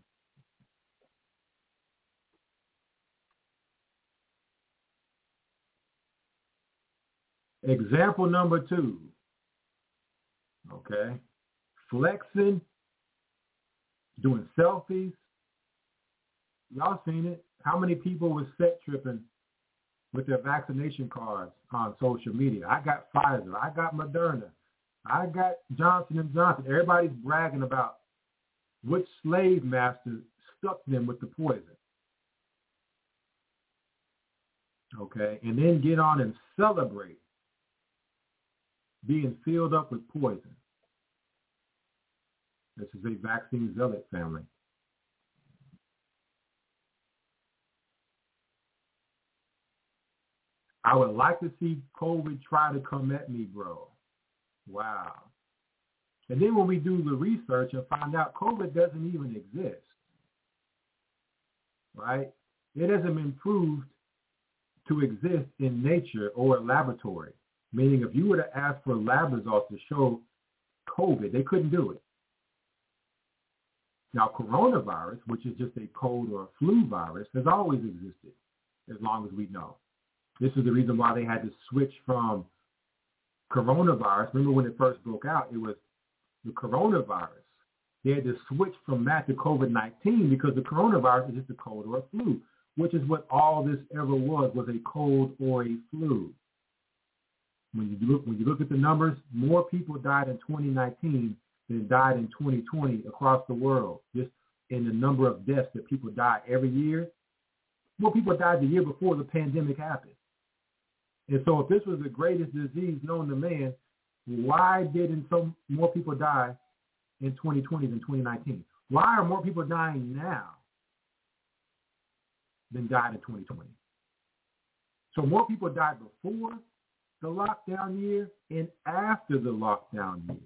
D: Example number two, okay, flexing, doing selfies. Y'all seen it. How many people were set tripping with their vaccination cards on social media? I got Pfizer. I got Moderna. I got Johnson and Johnson. Everybody's bragging about which slave master stuck them with the poison. Okay, and then get on and celebrate being filled up with poison. This is a vaccine zealot family. I would like to see COVID try to come at me, bro. Wow. And then when we do the research and find out COVID doesn't even exist, right? It hasn't been proved to exist in nature or a laboratory, meaning if you were to ask for lab results to show COVID, they couldn't do it. Now, coronavirus, which is just a cold or a flu virus, has always existed as long as we know. This is the reason why they had to switch from coronavirus. Remember when it first broke out, it was the coronavirus. They had to switch from that to COVID nineteen because the coronavirus is just a cold or a flu, which is what all this ever was, was a cold or a flu. When you look, when you look at the numbers, more people died in twenty nineteen than died in twenty twenty across the world, just in the number of deaths that people die every year. More people died the year before the pandemic happened. And so if this was the greatest disease known to man, why didn't so more people die in twenty twenty than twenty nineteen? Why are more people dying now than died in twenty twenty? So more people died before the lockdown year and after the lockdown year.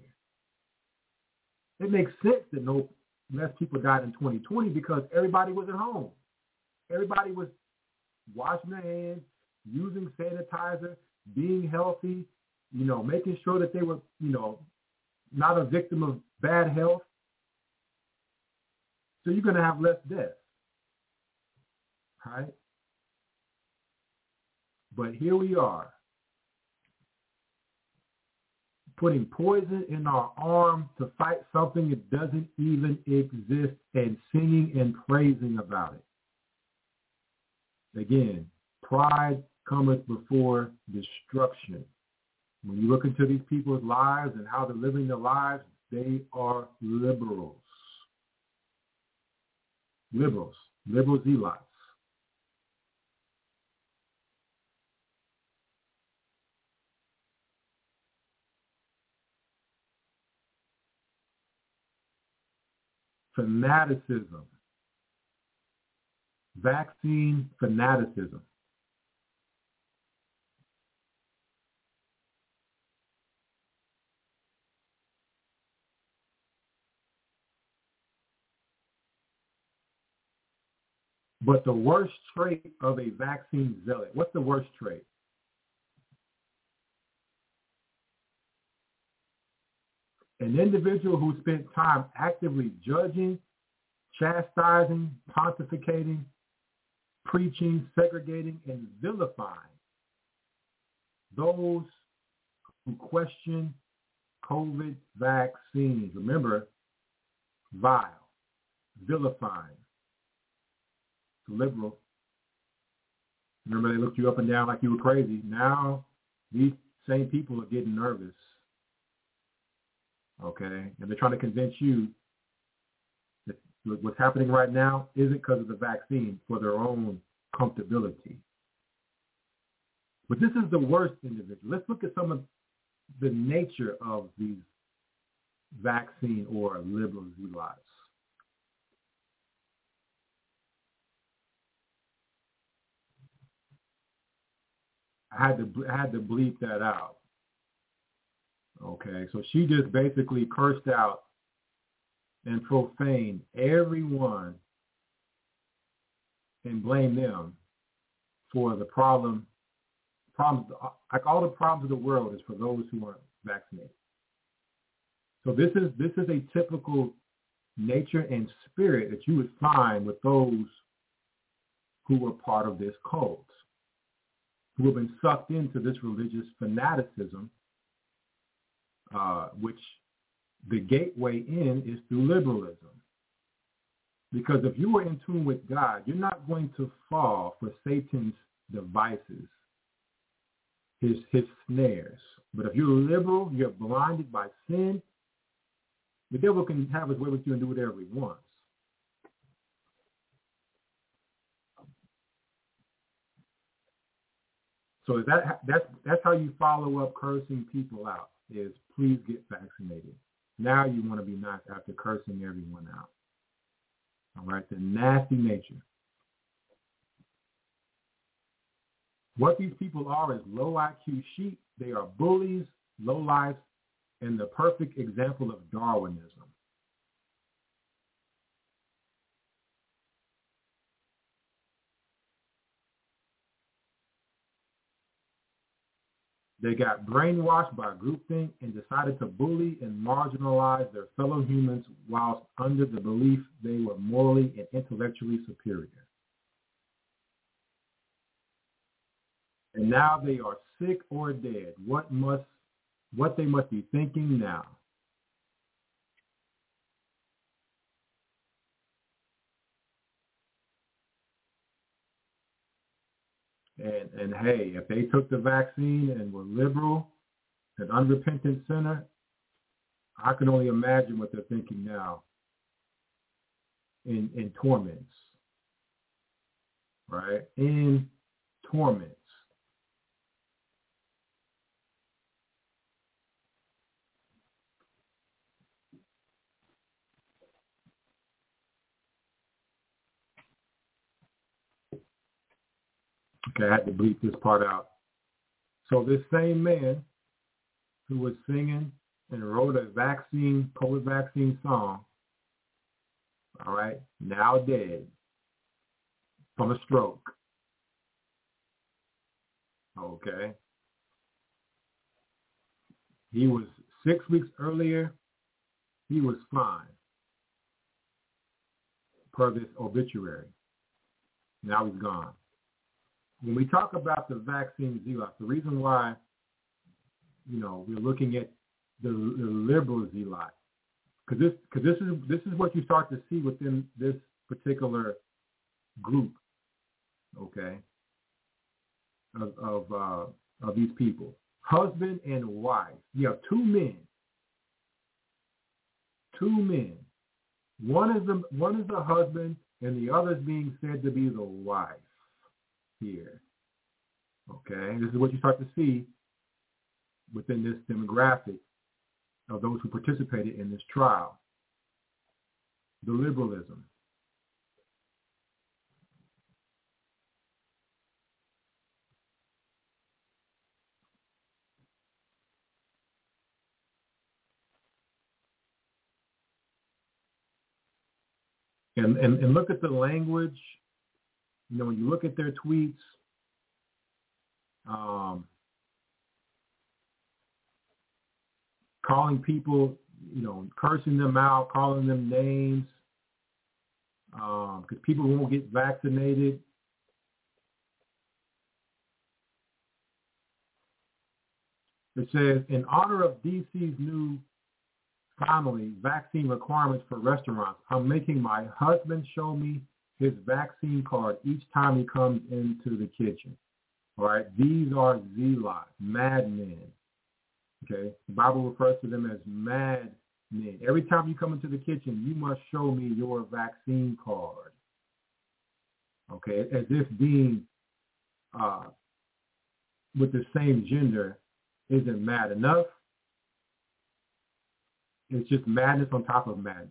D: It makes sense that no less people died in twenty twenty because everybody was at home. Everybody was washing their hands, using sanitizer, being healthy, you know, making sure that they were, you know, not a victim of bad health. So you're going to have less deaths, right? But here we are, putting poison in our arm to fight something that doesn't even exist and singing and praising about it. Again, pride cometh before destruction. When you look into these people's lives and how they're living their lives, they are liberals. Liberals. Liberal zealots. Fanaticism. Vaccine fanaticism. But the worst trait of a vaccine zealot, what's the worst trait? An individual who spent time actively judging, chastising, pontificating, preaching, segregating, and vilifying those who question COVID vaccines. Remember, vile, vilifying, liberal. Remember, they looked you up and down like you were crazy. Now, these same people are getting nervous. Okay? And they're trying to convince you that what's happening right now isn't because of the vaccine, for their own comfortability. But this is the worst individual. Let's look at some of the nature of these vaccine or liberal zealots. I had to I had to bleep that out. Okay, so she just basically cursed out and profaned everyone and blamed them for the problem. Problems, like all the problems of the world, is for those who aren't vaccinated. So this is this is a typical nature and spirit that you would find with those who were part of this cult, who have been sucked into this religious fanaticism, uh, which the gateway in is through liberalism. Because if you are in tune with God, you're not going to fall for Satan's devices, his his snares. But if you're liberal, you're blinded by sin, The devil can have his way with you and do whatever he wants. So is that that's that's how you follow up cursing people out, is please get vaccinated. Now you want to be nice after cursing everyone out. All right, the nasty nature. What these people are is low I Q sheep. They are bullies, lowlifes, and the perfect example of Darwinism. They got brainwashed by groupthink and decided to bully and marginalize their fellow humans whilst under the belief they were morally and intellectually superior. And now they are sick or dead. What must, what they must be thinking now? And, and hey, if they took the vaccine and were liberal, an unrepentant sinner, I can only imagine what they're thinking now in, in torments, right? In torments. Okay, I had to bleep this part out. So this same man who was singing and wrote a vaccine, COVID vaccine song, all right, now dead from a stroke. Okay. He was six weeks earlier, he was fine per this obituary. Now he's gone. When we talk about the vaccine zealots, the reason why, you know, we're looking at the, the liberal zealot, because this, because this is this is what you start to see within this particular group, okay, of of, uh, of these people, husband and wife. You have two men, two men. One is the one is the husband, and the other is being said to be the wife. Here, okay, this is what you start to see within this demographic of those who participated in this trial. The liberalism. And, and, and look at the language. You know, when you look at their tweets, um, calling people, you know, cursing them out, calling them names, because um, people won't get vaccinated. It says, in honor of D C's new, finally, vaccine requirements for restaurants, I'm making my husband show me his vaccine card each time he comes into the kitchen. All right, these are zealots, madmen. Okay, the Bible refers to them as mad men. Every time you come into the kitchen, you must show me your vaccine card. Okay, as if being uh, with the same gender isn't mad enough. It's just madness on top of madness.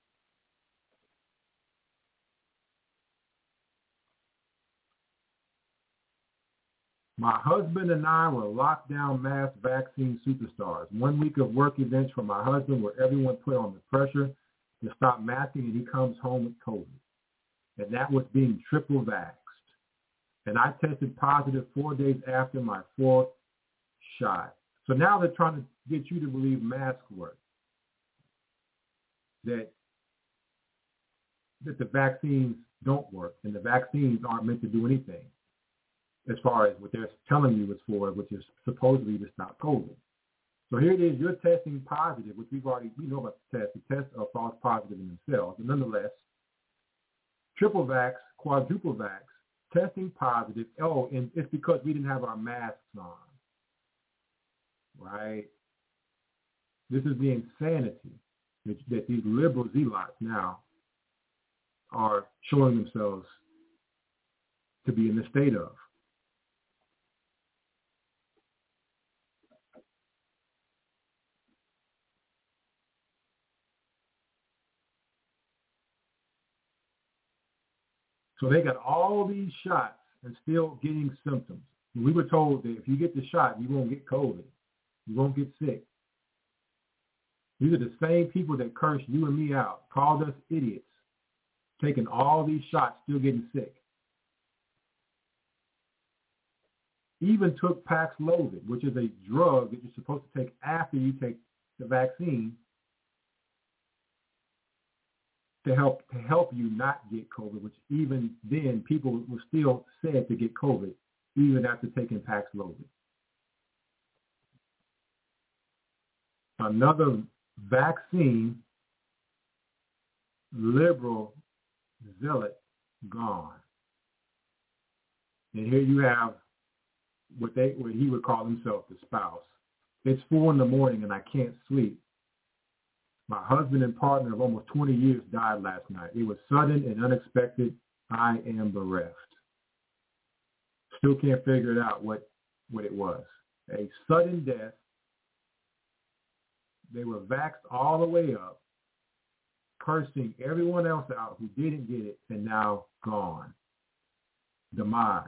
D: My husband and I were lockdown mass vaccine superstars. One week of work events for my husband where everyone put on the pressure to stop masking and he comes home with COVID. And that was being triple vaxxed. And I tested positive four days after my fourth shot. So now they're trying to get you to believe masks work. That, that the vaccines don't work and the vaccines aren't meant to do anything as far as what they're telling you it's for, which is supposedly to stop COVID. So here it is, you're testing positive, which we've already, we know about the test. The tests are false positive in themselves. But nonetheless, triple vax, quadruple vax, testing positive. Oh, and it's because we didn't have our masks on, right? This is the insanity. that, that these liberal zealots now are showing themselves to be in the state of. So they got all these shots and still getting symptoms. We were told that if you get the shot, you won't get COVID. You won't get sick. These are the same people that cursed you and me out, called us idiots, taking all these shots, still getting sick. Even took Paxlovid, which is a drug that you're supposed to take after you take the vaccine to help to help you not get COVID, which even then people were still said to get COVID even after taking Paxlovid. Another vaccine liberal zealot gone. And here you have what they what he would call himself the spouse. It's four in the morning and I can't sleep. My husband and partner of almost twenty years died last night. It was sudden and unexpected. I am bereft. Still can't figure it out what, what it was. A sudden death. They were vaxxed all the way up, cursing everyone else out who didn't get it, and now gone. Demise.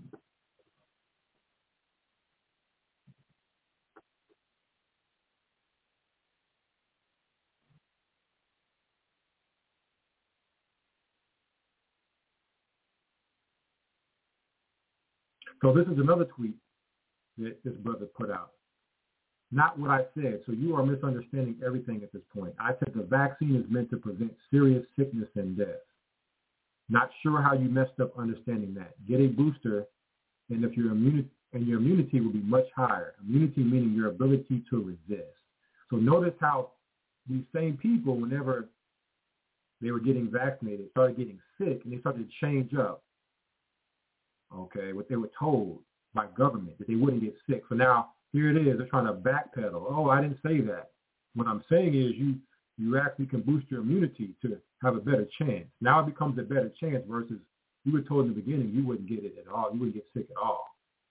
D: So this is another tweet that this brother put out. Not what I said. So you are misunderstanding everything at this point. I said the vaccine is meant to prevent serious sickness and death. Not sure how you messed up understanding that. Get a booster, and if your immunity and your immunity will be much higher. Immunity meaning your ability to resist. So notice how these same people, whenever they were getting vaccinated, started getting sick, and they started to change up. Okay, what they were told by government that they wouldn't get sick. So now here it is. They're trying to backpedal. Oh, I didn't say that. What I'm saying is you you actually can boost your immunity to have a better chance. Now it becomes a better chance versus you were told in the beginning you wouldn't get it at all. You wouldn't get sick at all.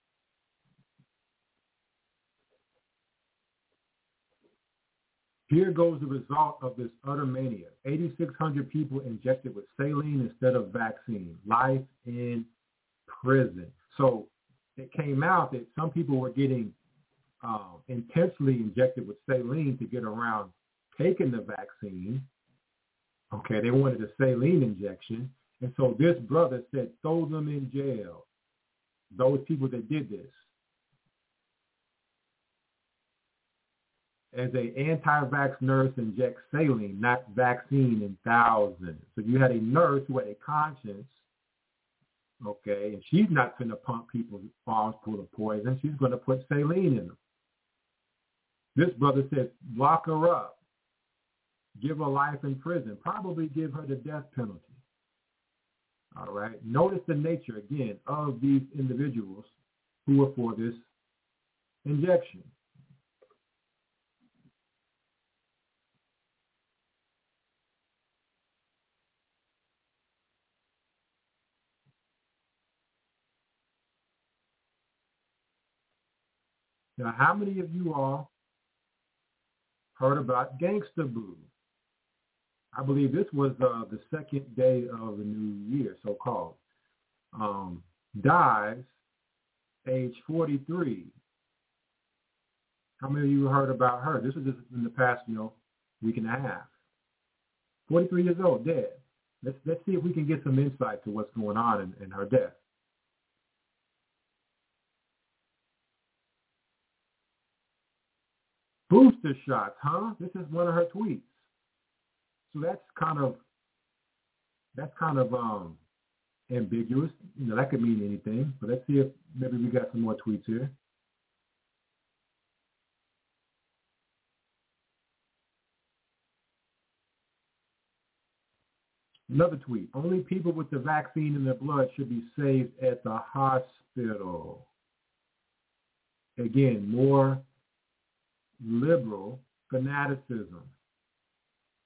D: Here goes the result of this utter mania. eighty-six hundred people injected with saline instead of vaccine. Life in prison. So it came out that some people were getting um, intensely injected with saline to get around taking the vaccine. Okay, they wanted a saline injection. And so this brother said, throw them in jail. Those people that did this. As an anti-vax nurse injects saline, not vaccine, in thousands. So you had a nurse who had a conscience, okay, and she's not going to pump people's arms full of poison. She's going to put saline in them. This brother says, lock her up, give her life in prison, probably give her the death penalty. All right. Notice the nature, again, of these individuals who were for this injection. Now, how many of you all heard about Gangsta Boo? I believe this was uh, the second day of the new year, so-called. Um, dies, age forty-three. How many of you heard about her? This was just in the past, you know, week and a half. forty-three years old, dead. Let's let's see if we can get some insight to what's going on in, in her death. Booster shots, huh? This is one of her tweets. So that's kind of that's kind of um, ambiguous. You know, that could mean anything. But let's see if maybe we got some more tweets here. Another tweet. Only people with the vaccine in their blood should be saved at the hospital. Again, more liberal fanaticism.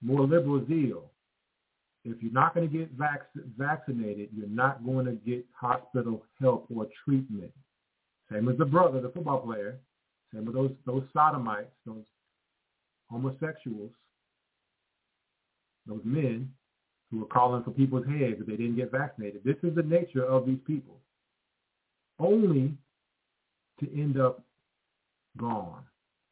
D: more liberal zeal. If you're not going to get vac- vaccinated, you're not going to get hospital help or treatment. Same as the brother, the football player. Same with those those sodomites, those homosexuals, those men who were calling for people's heads if they didn't get vaccinated. This is the nature of these people, only to end up gone.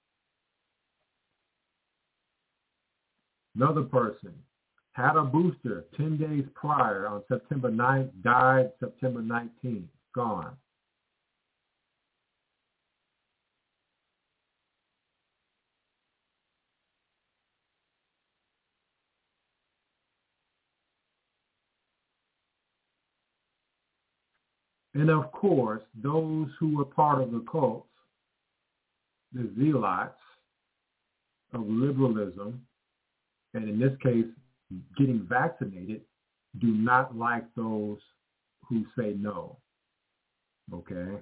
D: Another person had a booster ten days prior on September ninth, died September nineteenth, gone. And of course, those who were part of the cults, the zealots of liberalism, and in this case, getting vaccinated, do not like those who say no. Okay?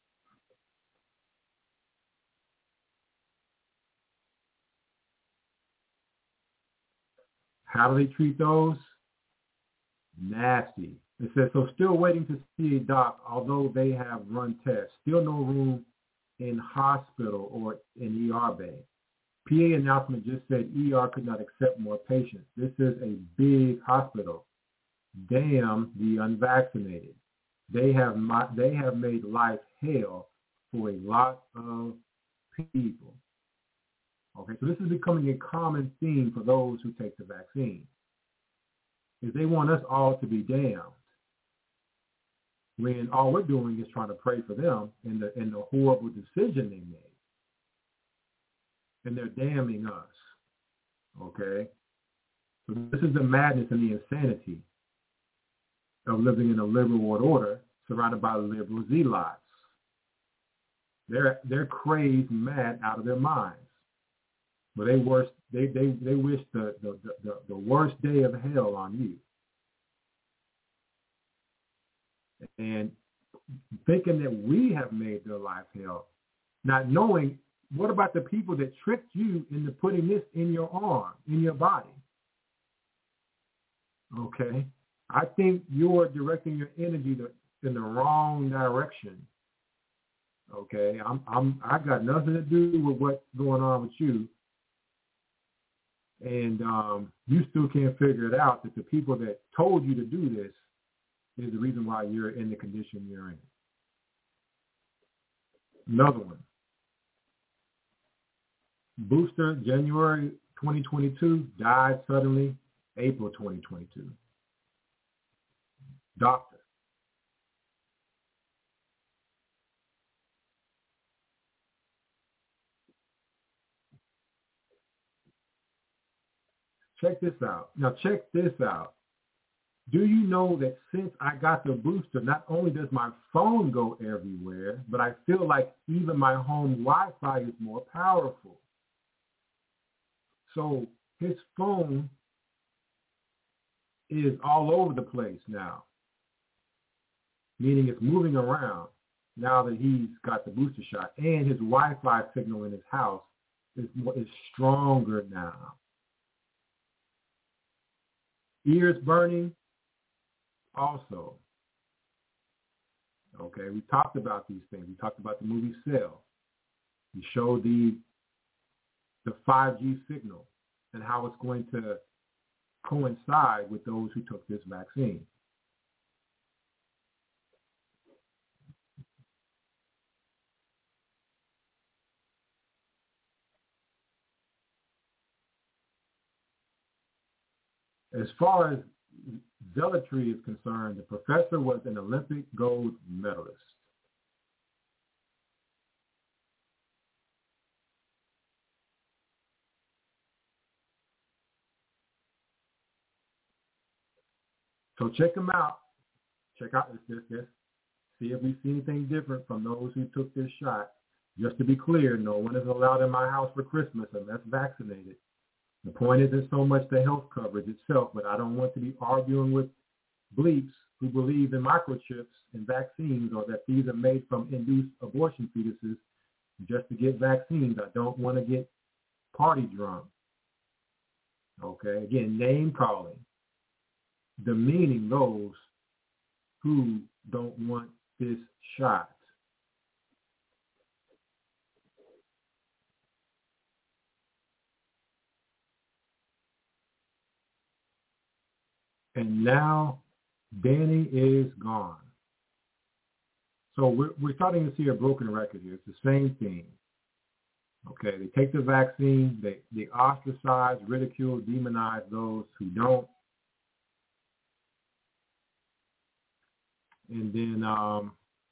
D: How do they treat those? Nasty. It says, so still waiting to see a doc, although they have run tests. Still no room in hospital or in E R bay. P A announcement just said E R could not accept more patients. This is a big hospital. Damn the unvaccinated. They have my, they have made life hell for a lot of people. Okay, so this is becoming a common theme for those who take the vaccine. Is they want us all to be damned, when all we're doing is trying to pray for them in the in the horrible decision they made. And they're damning us. Okay? So this is the madness and the insanity of living in a liberal world order surrounded by liberal zealots. They're they're crazed, mad out of their minds. But they worst they, they, they wish the, the, the, the worst day of hell on you. And thinking that we have made their life hell, not knowing, what about the people that tricked you into putting this in your arm, in your body? Okay? I think you're directing your energy to, in the wrong direction. Okay? I'm, I'm, I got nothing to do with what's going on with you. And um, you still can't figure it out that the people that told you to do this is the reason why you're in the condition you're in. Another one. Booster, January twenty twenty-two, died suddenly, April twenty twenty-two. Doctor. Check this out. Now check this out. Do you know that since I got the booster, not only does my phone go everywhere, but I feel like even my home Wi-Fi is more powerful. So his phone is all over the place now, meaning it's moving around now that he's got the booster shot, and his Wi-Fi signal in his house is, is stronger now. Ears burning, also. Okay, we talked about these things. We talked about the movie Cell. We showed the the five G signal and how it's going to coincide with those who took this vaccine. As far as zealotry is concerned, the professor was an Olympic gold medalist. So check them out. Check out this, this, this. See if we see anything different from those who took this shot. Just to be clear, no one is allowed in my house for Christmas unless vaccinated. The point isn't so much the health coverage itself, but I don't want to be arguing with bleeps who believe in microchips and vaccines, or that these are made from induced abortion fetuses just to get vaccines. I don't want to get party drunk. Okay, again, name calling, demeaning those who don't want this shot. And now Danny is gone. So we're, we're starting to see a broken record here. It's the same thing. Okay, they take the vaccine, they, they ostracize, ridicule, demonize those who don't. And then, um,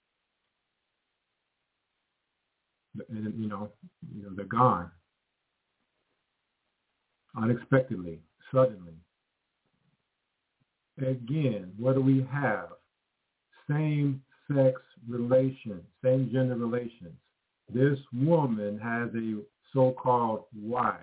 D: and, you know, you know, they're gone. Unexpectedly, suddenly. Again, what do we have? Same-sex relations, same-gender relations. This woman has a so-called wife.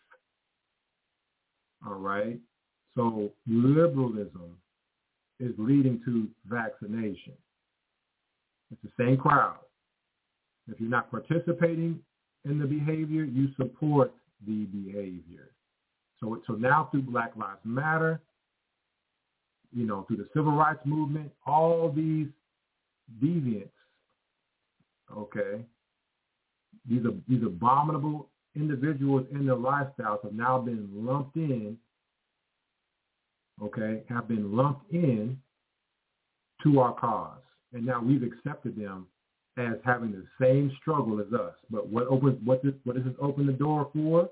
D: All right? So liberalism is leading to vaccination. It's the same crowd. If you're not participating in the behavior, you support the behavior. So, so now through Black Lives Matter, you know, through the civil rights movement, all these deviants, okay, these are these abominable individuals in their lifestyles have now been lumped in, okay, have been lumped in to our cause. And now we've accepted them as having the same struggle as us. But what opens what this what does this open the door for?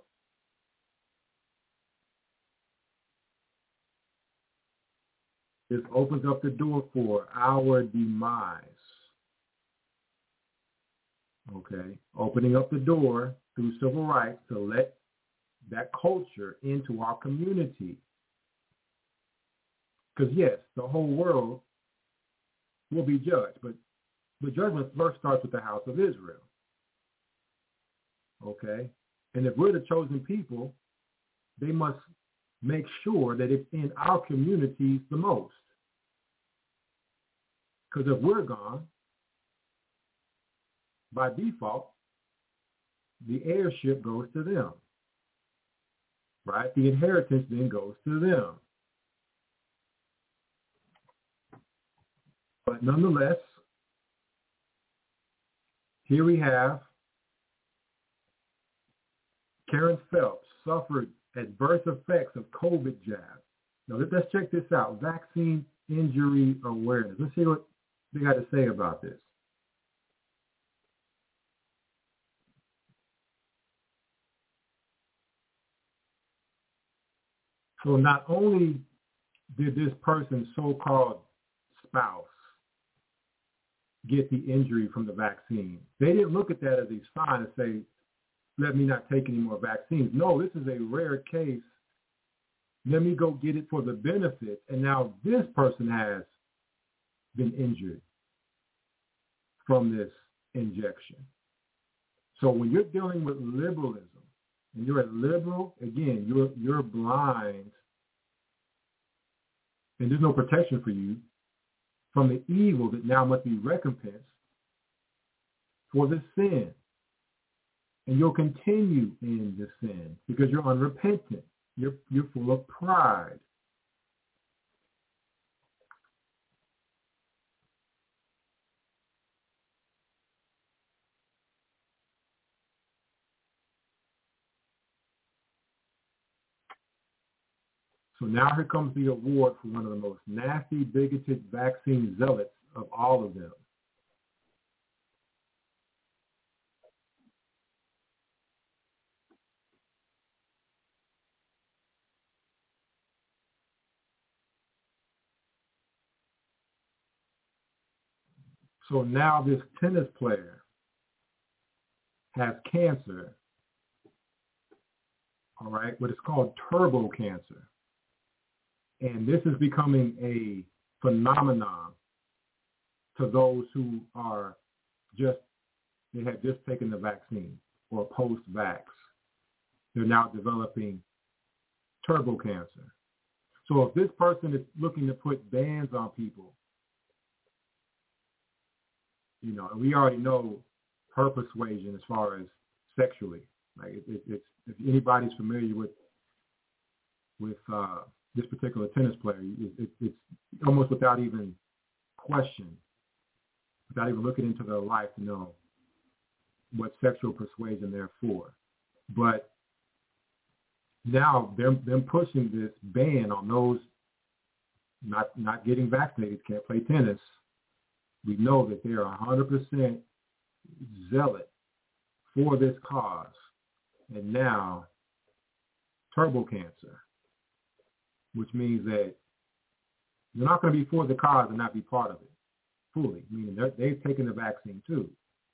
D: This opens up the door for our demise. Okay, opening up the door through civil rights to let that culture into our community. Because yes, the whole world will be judged, but the judgment first starts with the house of Israel. Okay, and if we're the chosen people, they must make sure that it's in our communities the most. Because if we're gone, by default, the heirship goes to them, right? The inheritance then goes to them. But nonetheless, here we have Karen Phelps suffered adverse effects of COVID jab. Now let's check this out. Vaccine injury awareness. Let's see what they got to say about this. So not only did this person's so-called spouse get the injury from the vaccine, they didn't look at that as a sign and say, let me not take any more vaccines. No, this is a rare case. Let me go get it for the benefit. And now this person has been injured from this injection. So when you're dealing with liberalism, and you're a liberal, again, you're you're blind, and there's no protection for you from the evil that now must be recompensed for the sin. And you'll continue in the sin because you're unrepentant. You're you're full of pride. So now here comes the award for one of the most nasty, bigoted vaccine zealots of all of them. So now this tennis player has cancer, all right, what is called turbo cancer. And this is becoming a phenomenon to those who are just, they have just taken the vaccine or post-vax. They're now developing turbo cancer. So if this person is looking to put bans on people, you know, and we already know her persuasion as far as sexually. Like it, it, it's, if anybody's familiar with with uh, this particular tennis player. It, it, it's almost without even question, without even looking into their life to know what sexual persuasion they're for. But now they're, they're pushing this ban on those not not getting vaccinated, can't play tennis. We know that they're one hundred percent zealot for this cause. And now, turbo cancer, which means that they're not going to be for the cause and not be part of it fully, meaning they've taken the vaccine too.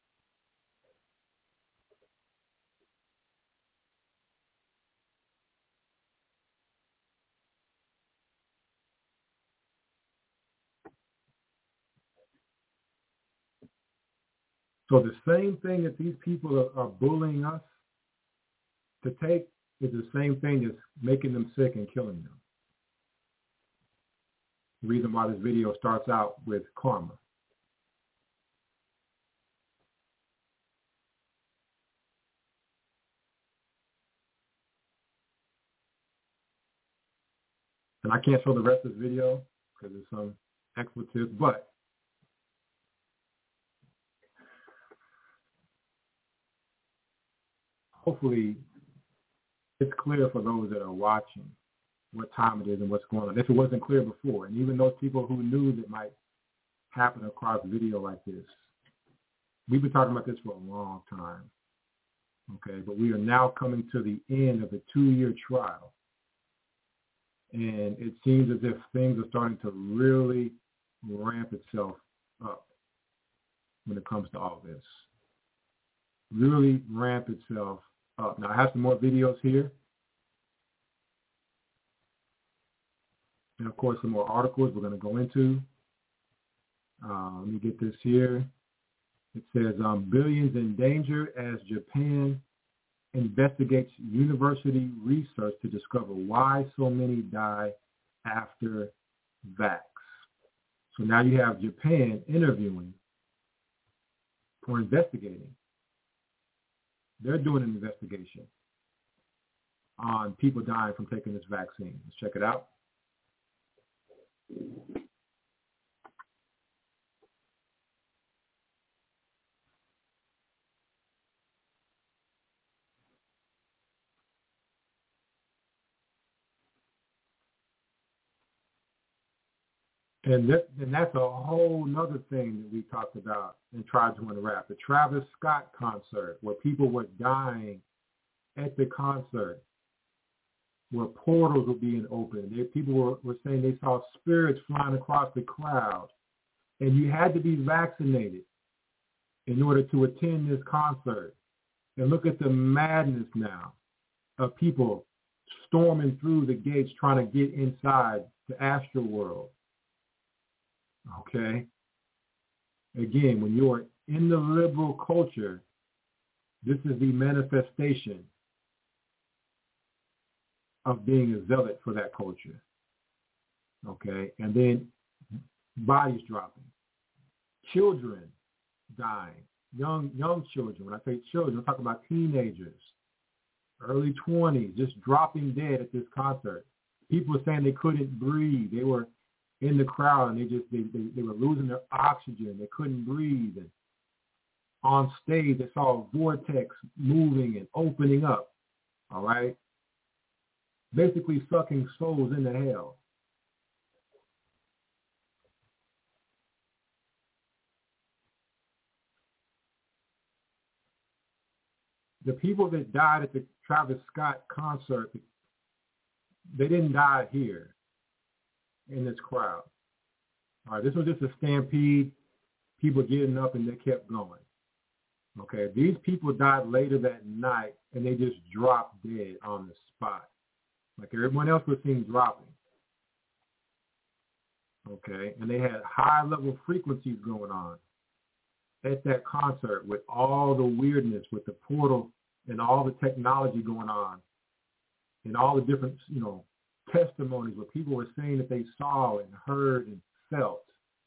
D: So the same thing that these people are, are bullying us to take is the same thing as making them sick and killing them. The reason why this video starts out with karma. And I can't show the rest of this video because there's some expletives, but hopefully it's clear for those that are watching what time it is and what's going on, if it wasn't clear before. And even those people who knew that might happen across video like this. We've been talking about this for a long time, okay? But we are now coming to the end of the two-year trial. And it seems as if things are starting to really ramp itself up when it comes to all this. Really ramp itself up. Now, I have some more videos here. And, of course, some more articles we're going to go into. Uh, let me get this here. It says, um, billions in danger as Japan investigates university research to discover why so many die after vax. So now you have Japan interviewing or investigating. They're doing an investigation on people dying from taking this vaccine. Let's check it out. And, that, and that's a whole nother thing that we talked about and tried to unwrap. The Travis Scott concert, where people were dying at the concert, where portals were being opened. They, people were, were saying they saw spirits flying across the crowd. And you had to be vaccinated in order to attend this concert. And look at the madness now of people storming through the gates trying to get inside the Astroworld. Okay? Again, when you're in the liberal culture, this is the manifestation of being a zealot for that culture. Okay? And then bodies dropping. Children dying. Young young children. When I say children, I'm talking about teenagers. Early twenties, just dropping dead at this concert. People were saying they couldn't breathe. They were in the crowd and they just they, they, they were losing their oxygen. They couldn't breathe. And on stage, they saw a vortex moving and opening up. All right? Basically sucking souls into hell. The people that died at the Travis Scott concert, they didn't die here in this crowd. All right, this was just a stampede, people getting up and they kept going. Okay, these people died later that night and they just dropped dead on the spot. Like everyone else was seen dropping. Okay, and they had high-level frequencies going on at that concert with all the weirdness, with the portal and all the technology going on and all the different, you know, testimonies where people were saying that they saw and heard and felt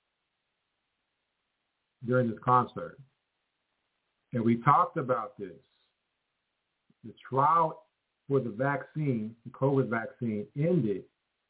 D: during this concert. And we talked about this. The trial for the vaccine, the COVID vaccine, ended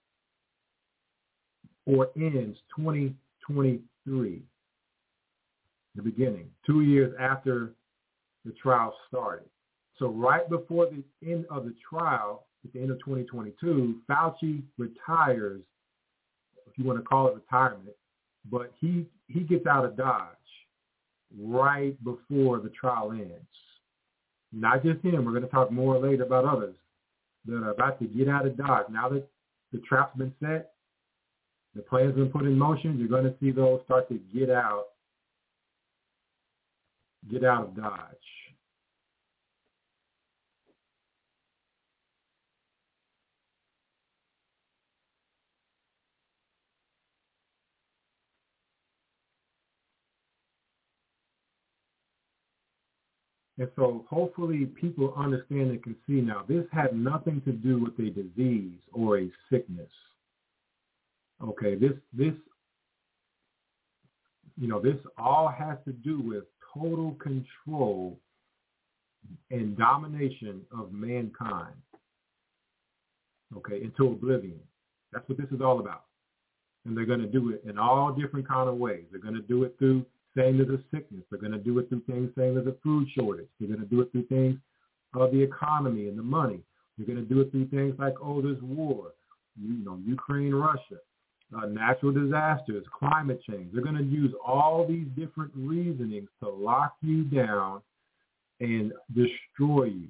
D: or ends twenty twenty-three, the beginning, two years after the trial started. So right before the end of the trial, at the end of twenty twenty-two, Fauci retires, if you want to call it retirement, but he, he gets out of Dodge right before the trial ends. Not just him. We're going to talk more later about others that are about to get out of Dodge. Now that the trap's been set, the plan's been put in motion, you're going to see those start to get out, get out of Dodge. And so hopefully people understand and can see now this had nothing to do with a disease or a sickness. Okay, this, this, you know, this all has to do with total control and domination of mankind, okay, into oblivion. That's what this is all about. And they're going to do it in all different kind of ways. They're going to do it through saying there's a sickness. They're going to do it through things saying there's a food shortage. They're going to do it through things of the economy and the money. They're going to do it through things like, oh, there's war, you know, Ukraine, Russia, uh, natural disasters, climate change. They're going to use all these different reasonings to lock you down and destroy you.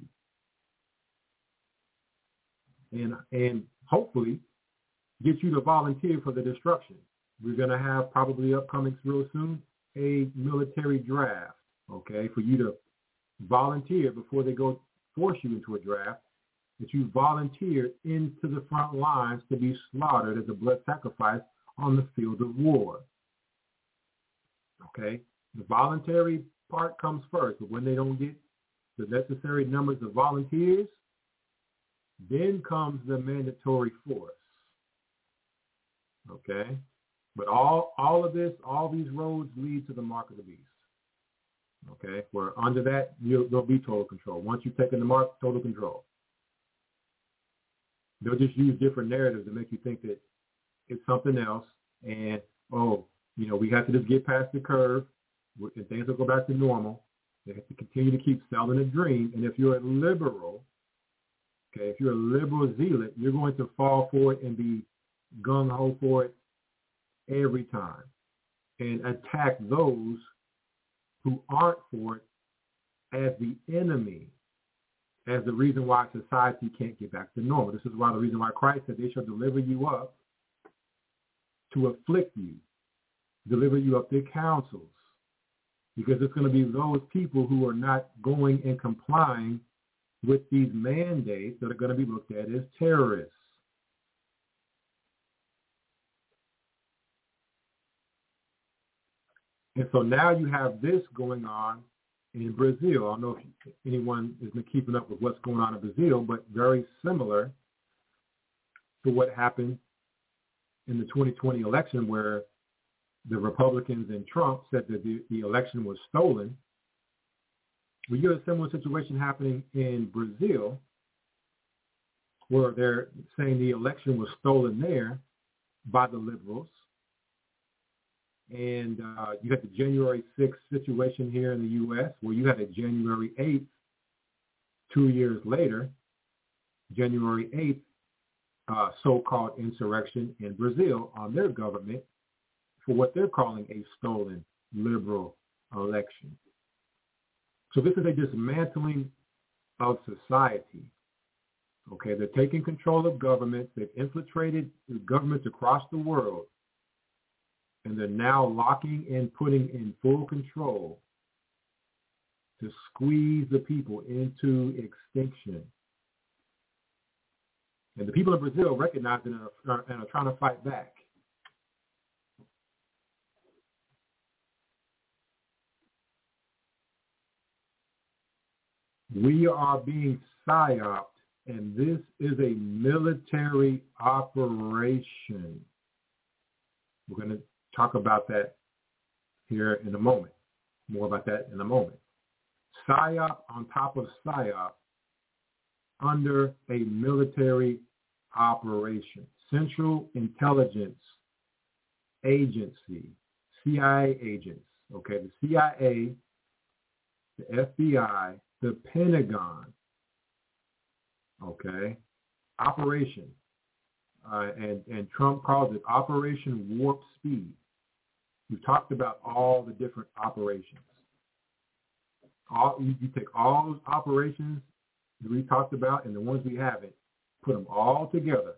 D: And, and hopefully get you to volunteer for the destruction. We're going to have probably upcoming real soon a military draft, okay, for you to volunteer before they go force you into a draft, that you volunteer into the front lines to be slaughtered as a blood sacrifice on the field of war. Okay? The voluntary part comes first, but when they don't get the necessary numbers of volunteers, then comes the mandatory force. Okay? But all, all of this, all these roads lead to the mark of the beast. Okay? Where under that, you'll, there'll be total control. Once you've taken the mark, total control. They'll just use different narratives to make you think that it's something else. And, oh, you know, we have to just get past the curve and things will go back to normal. They have to continue to keep selling a dream. And if you're a liberal, okay, if you're a liberal zealot, you're going to fall for it and be gung-ho for it every time and attack those who aren't for it as the enemy, as the reason why society can't get back to normal. This is why the reason why Christ said they shall deliver you up to afflict you, deliver you up to councils, because it's going to be those people who are not going and complying with these mandates that are going to be looked at as terrorists. And so now you have this going on in Brazil. I don't know if anyone has been keeping up with what's going on in Brazil, but very similar to what happened in the twenty twenty election, where the Republicans and Trump said that the, the election was stolen. We get a similar situation happening in Brazil, where they're saying the election was stolen there by the liberals. And uh, you had the January sixth situation here in the U S, where you had a January eighth, two years later, January eighth, uh, so-called insurrection in Brazil on their government for what they're calling a stolen liberal election. So this is a dismantling of society. Okay, they're taking control of governments. They've infiltrated governments across the world. And they're now locking and putting in full control to squeeze the people into extinction. And the people of Brazil recognize it and are, and are trying to fight back. We are being psyoped, and this is a military operation. We're going to talk about that here in a moment. More about that in a moment. PSYOP on top of PSYOP under a military operation. Central Intelligence Agency, C I A agents, okay, the C I A, the F B I, the Pentagon, okay, operation, uh, and, and Trump calls it Operation Warp Speed. We've talked about all the different operations. All, you, you take all those operations that we talked about and the ones we haven't, put them all together,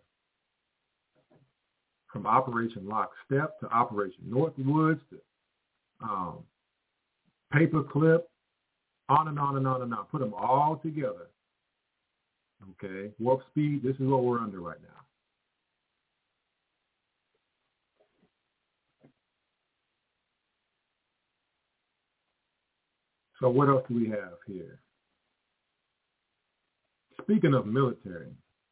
D: from Operation Lockstep to Operation Northwoods to um, Paperclip, on and on and on and on. Put them all together. Okay, Warp Speed, this is what we're under right now. So what else do we have here? Speaking of military,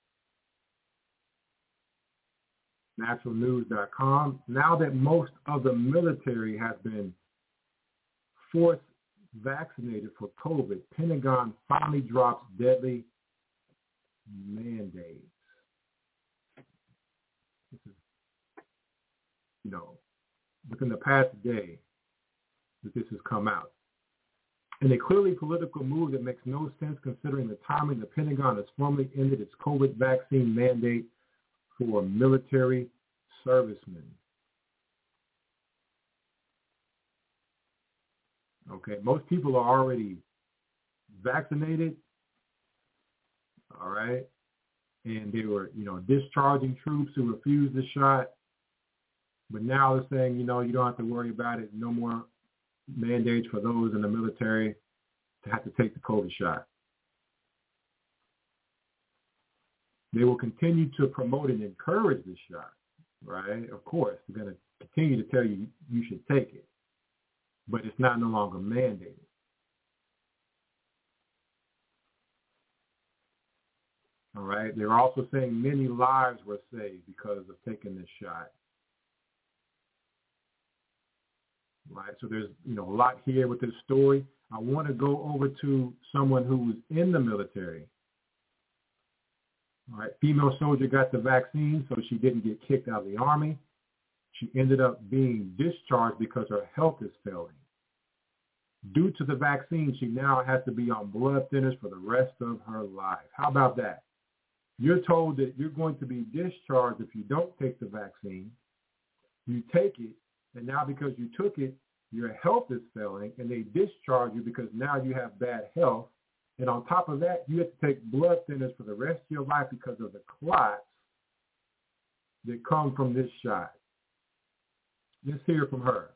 D: natural news dot com, now that most of the military has been forced vaccinated for COVID, Pentagon finally drops deadly mandates. This is, you know, within the past day that this has come out. In a clearly political move that makes no sense considering the timing, the Pentagon has formally ended its COVID vaccine mandate for military servicemen. Okay, most people are already vaccinated, all right, and they were, you know, discharging troops who refused the shot, but now they're saying, you know, you don't have to worry about it, no more mandates for those in the military to have to take the COVID shot. They will continue to promote and encourage the shot, right? Of course, they're going to continue to tell you you should take it, but it's not no longer mandated. All right. They're also saying many lives were saved because of taking this shot. Right. So there's, you know, a lot here with this story. I want to go over to someone who was in the military. All right. Female soldier got the vaccine, so she didn't get kicked out of the Army. She ended up being discharged because her health is failing. Due to the vaccine, she now has to be on blood thinners for the rest of her life. How about that? You're told that you're going to be discharged if you don't take the vaccine. You take it, and now because you took it, your health is failing, and they discharge you because now you have bad health. And on top of that, you have to take blood thinners for the rest of your life because of the clots that come from this shot. Let's hear from her.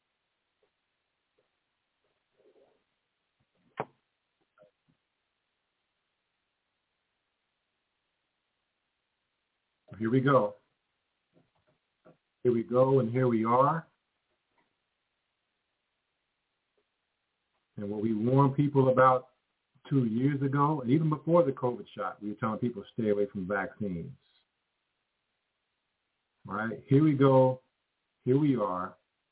D: Here we go. Here we go, and here we are. And what we warned people about two years ago, and even before the COVID shot, we were telling people to stay away from vaccines. All right, here we go. Here we are.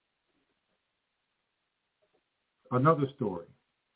D: Another story.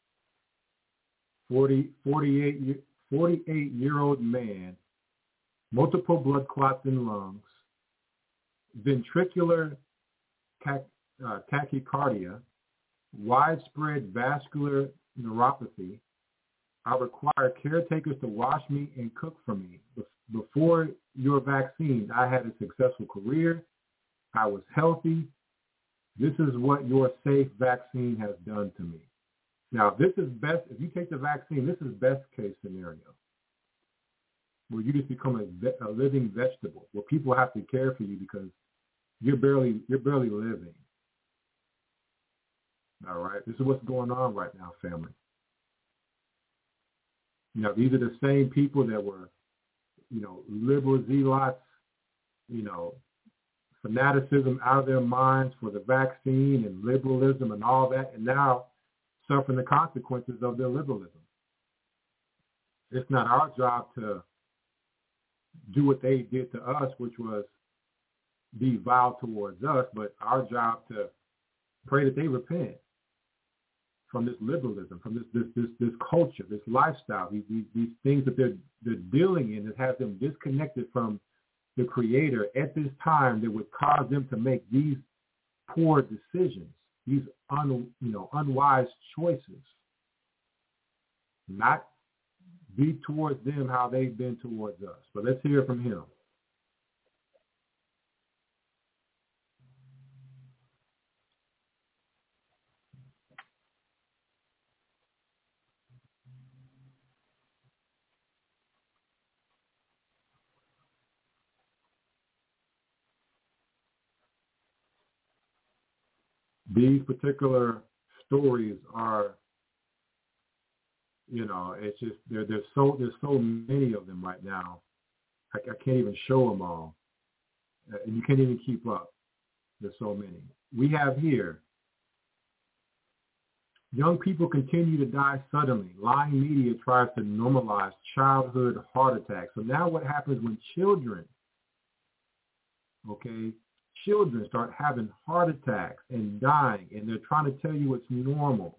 D: forty, forty-eight, forty-eight-year-old man, multiple blood clots in lungs, ventricular tach, uh, tachycardia, widespread vascular neuropathy. I require caretakers to wash me and cook for me. Before your vaccine, I had a successful career. I was healthy. This is what your safe vaccine has done to me. Now, this is best, if you take the vaccine, this is best case scenario, where you just become a, a living vegetable, where people have to care for you because you're barely you're barely living. All right, this is what's going on right now, family. You know, these are the same people that were, you know, liberal zealots, you know, fanaticism out of their minds for the vaccine and liberalism and all that, and now suffering the consequences of their liberalism. It's not our job to do what they did to us, which was be vile towards us, but our job to pray that they repent. from this liberalism, from this this this, this culture, this lifestyle, these, these these things that they're they're dealing in that has them disconnected from the Creator at this time that would cause them to make these poor decisions, these un, you know unwise choices. Not be towards them how they've been towards us. But let's hear from him. These particular stories are, you know, it's just there. There's so there's so many of them right now. I, I can't even show them all, uh, and you can't even keep up. There's so many. We have here. Young people continue to die suddenly. Lying media tries to normalize childhood heart attacks. So now what happens when children, okay, children start having heart attacks and dying, and they're trying to tell you it's normal.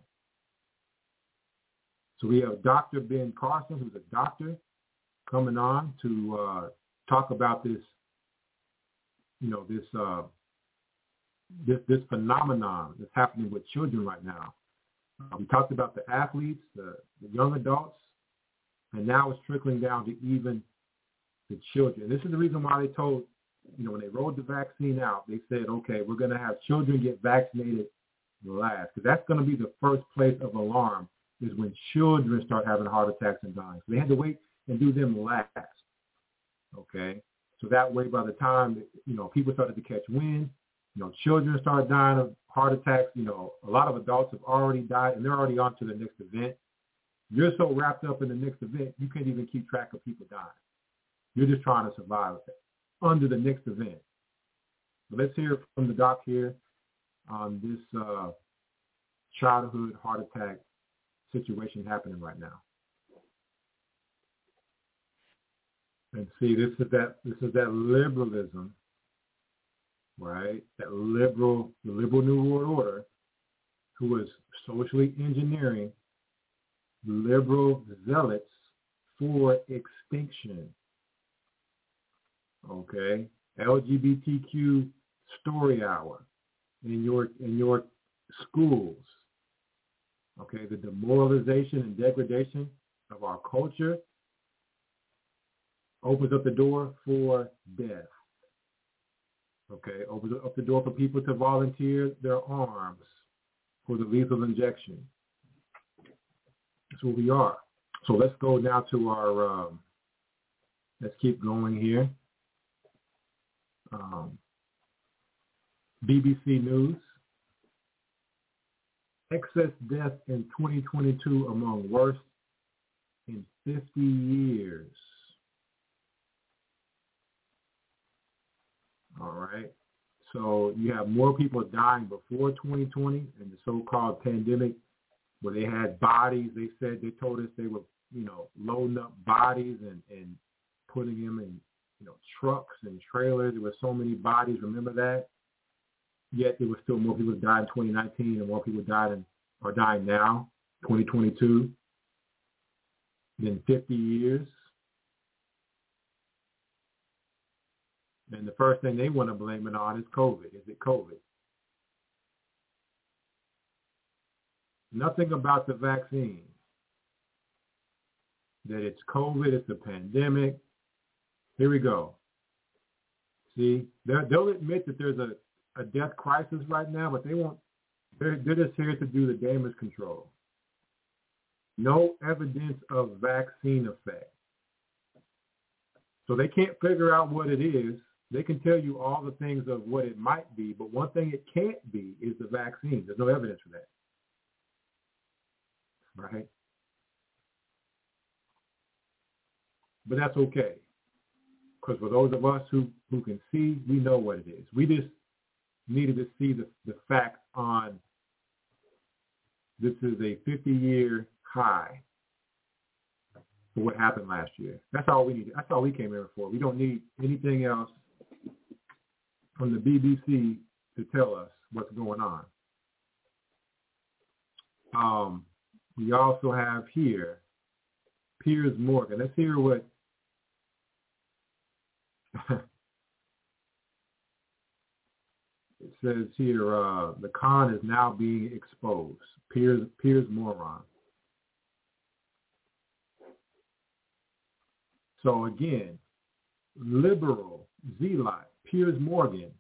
D: So we have Doctor Ben Carson, who's a doctor, coming on to uh, talk about this, you know, this uh, this this phenomenon that's happening with children right now. Uh, we talked about the athletes, the, the young adults, and now it's trickling down to even the children. This is the reason why they told, you know, when they rolled the vaccine out, they said, okay, we're going to have children get vaccinated last, because that's going to be the first place of alarm is when children start having heart attacks and dying. So they had to wait and do them last, okay? So that way, by the time, you know, people started to catch wind, you know, children start dying of heart attacks. You know, a lot of adults have already died, and they're already on to the next event. You're so wrapped up in the next event, you can't even keep track of people dying. You're just trying to survive under the next event. So let's hear from the doc here on this uh, childhood heart attack situation happening right now. And see, this is that this is that liberalism, right? That liberal, the liberal New World Order, who is socially engineering liberal zealots for extinction. Okay, L G B T Q story hour in your in your schools. Okay, the demoralization and degradation of our culture opens up the door for death. Okay, opens up the door for people to volunteer their arms for the lethal injection. That's where we are. So let's go now to our, um, let's keep going here. Um, B B C News. Excess death in twenty twenty-two among worst in fifty years. All right. So you have more people dying before twenty twenty and the so-called pandemic, where they had bodies. They said, they told us they were, you know, loading up bodies and, and putting them in, you know, trucks and trailers. There were so many bodies. Remember that? Yet there were still more people died in twenty nineteen and more people died in, are dying now, twenty twenty-two, than fifty years. And the first thing they want to blame it on is COVID. Is it COVID? Nothing about the vaccine. That it's COVID, it's a pandemic. Here we go. See, they'll admit that there's a, a death crisis right now, but they won't. They're, they're just here to do the damage control. No evidence of vaccine effect. So they can't figure out what it is. They can tell you all the things of what it might be, but one thing it can't be is the vaccine. There's no evidence for that. Right? But that's okay. Because for those of us who, who can see, we know what it is. We just needed to see the, the facts on this is a fifty-year high for what happened last year. That's all we need. That's all we came here for. We don't need anything else from the B B C to tell us what's going on. Um, we also have here Piers Morgan. Let's hear what it says here. Uh, the con is now being exposed. Piers, Piers Moron. So again, liberal zealot Piers Morgan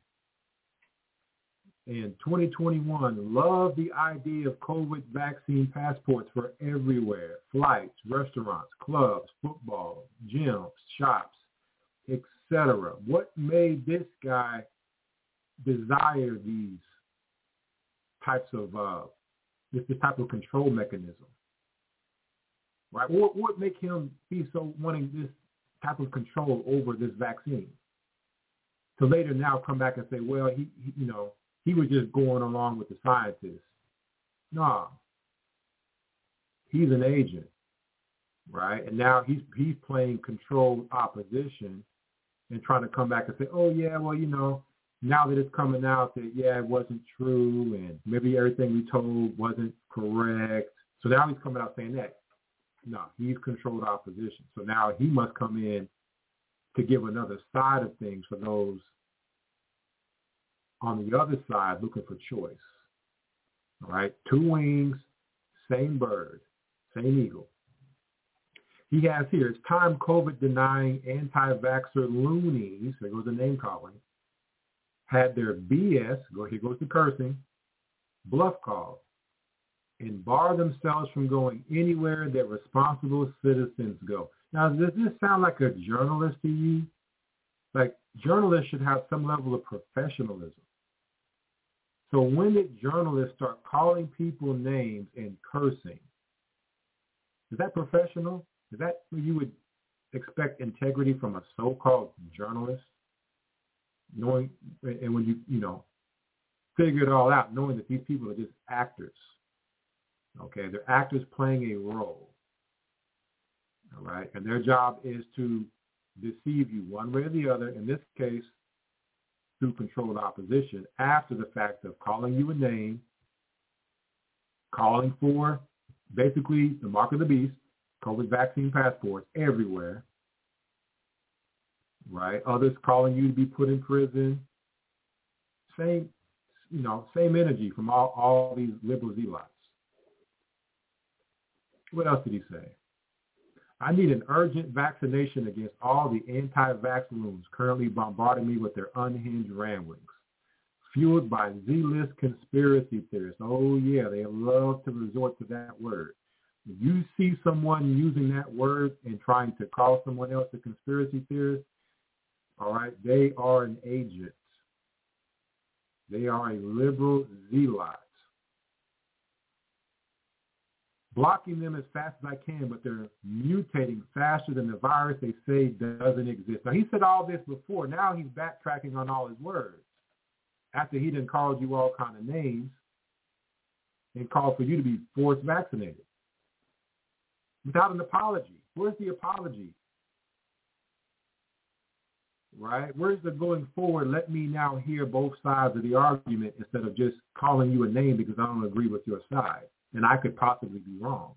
D: in twenty twenty-one loved the idea of COVID vaccine passports for everywhere, flights, restaurants, clubs, football, gyms, shops, et cetera. What made this guy desire these types of, uh, this, this type of control mechanism? Right? What would make him be so wanting this type of control over this vaccine? To later now come back and say, well, he, he you know, he was just going along with the scientists. No. He's an agent, right? And now he's he's playing controlled opposition and trying to come back and say, oh, yeah, well, you know, now that it's coming out that, yeah, it wasn't true and maybe everything we told wasn't correct. So now he's coming out saying that. No, he's controlled opposition. So now he must come in to give another side of things for those on the other side looking for choice. All right, two wings, same bird, same eagle. He has here, it's time COVID-denying anti-vaxxer loonies, there goes the name calling, had their B S, go, here goes the cursing, bluff call, and bar themselves from going anywhere that responsible citizens go. Now, does this sound like a journalist to you? Like, journalists should have some level of professionalism. So when did journalists start calling people names and cursing? Is that professional? Is that where you would expect integrity from a so-called journalist? Knowing, and when you, you know, figure it all out, knowing that these people are just actors. Okay, they're actors playing a role. All right, and their job is to deceive you one way or the other, in this case, through controlled opposition, after the fact of calling you a name, calling for basically the mark of the beast, COVID vaccine passports everywhere, right? Others calling you to be put in prison. Same, you know, same energy from all, all these liberal zealots. What else did he say? I need an urgent vaccination against all the anti-vax loons currently bombarding me with their unhinged ramblings, fueled by Z-list conspiracy theorists. Oh, yeah, they love to resort to that word. If you see someone using that word and trying to call someone else a conspiracy theorist, all right, they are an agent. They are a liberal zealot. Blocking them as fast as I can, but they're mutating faster than the virus they say doesn't exist. Now, he said all this before. Now he's backtracking on all his words after he done called you all kind of names and called for you to be forced vaccinated without an apology. Where's the apology? Right? Where's the going forward? Let me now hear both sides of the argument instead of just calling you a name because I don't agree with your side. And I could possibly be wrong.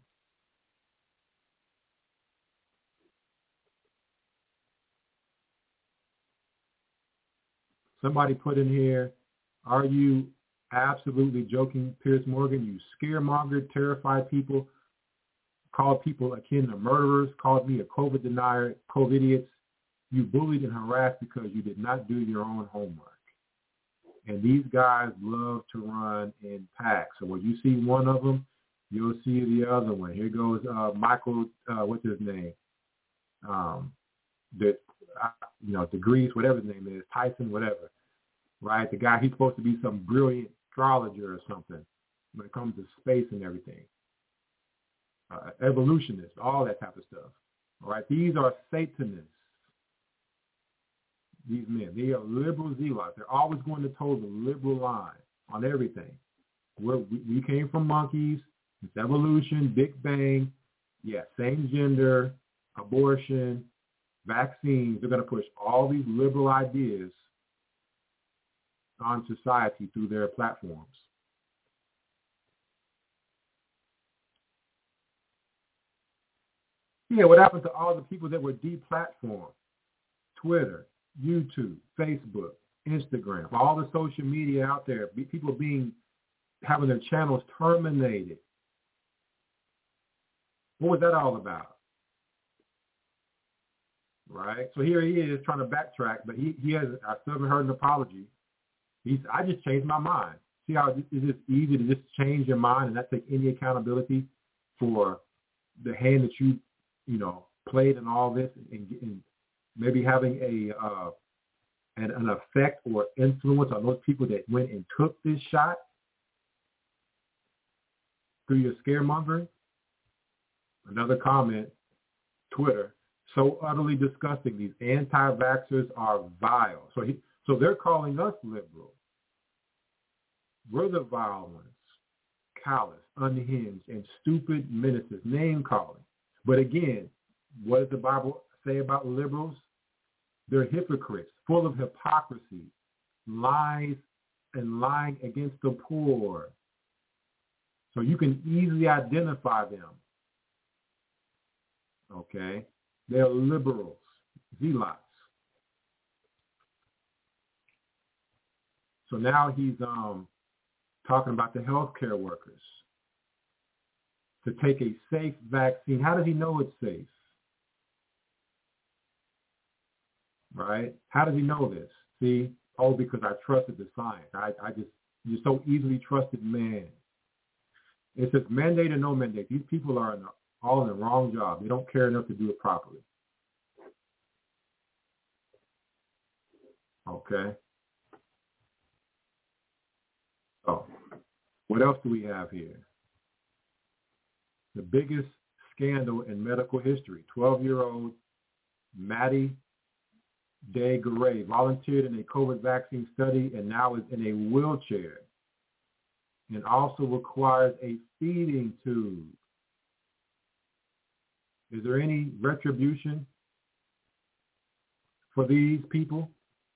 D: Somebody put in here, are you absolutely joking, Piers Morgan? You scaremonger, terrified people, called people akin to murderers, called me a COVID denier, COVID idiots. You bullied and harassed because you did not do your own homework. And these guys love to run in packs. So when you see one of them, you'll see the other one. Here goes uh, Michael, uh, what's his name? Um, the, uh, you know, Degrees, whatever his name is, Tyson, whatever, right? The guy, he's supposed to be some brilliant astrologer or something when it comes to space and everything. Uh, evolutionist, all that type of stuff. All right, these are Satanists. These men, they are liberal zealots. They're always going to toe the liberal line on everything. We're, we, we came from monkeys. It's evolution, Big Bang. Yeah, same gender, abortion, vaccines. They're going to push all these liberal ideas on society through their platforms. Yeah, what happened to all the people that were deplatformed? Twitter, YouTube, Facebook, Instagram, all the social media out there, people being having their channels terminated. What was that all about? Right? So here he is trying to backtrack, but he, he has, I still haven't heard an apology. He's, I just changed my mind. See how it's just easy to just change your mind and not take any accountability for the hand that you, you know, played in all this, and, and maybe having a uh, an, an effect or influence on those people that went and took this shot through your scaremongering. Another comment, Twitter, so utterly disgusting. These anti-vaxxers are vile. So he, so they're calling us liberal. We're the vile ones, callous, unhinged, and stupid menaces, name-calling. But again, what does the Bible say about liberals? They're hypocrites, full of hypocrisy, lies, and lying against the poor. So you can easily identify them. Okay? They're liberals, zealots. So now he's um, talking about the healthcare workers to take a safe vaccine. How does he know it's safe? Right? How does he know this? See? Oh, because I trusted the science. I, I just, you're so easily trusted man. It says mandate or no mandate. These people are in the, all in the wrong job. They don't care enough to do it properly. Okay. So, what else do we have here? The biggest scandal in medical history. twelve-year-old Maddie DeGaray volunteered in a COVID vaccine study and now is in a wheelchair and also requires a feeding tube. Is there any retribution for these people?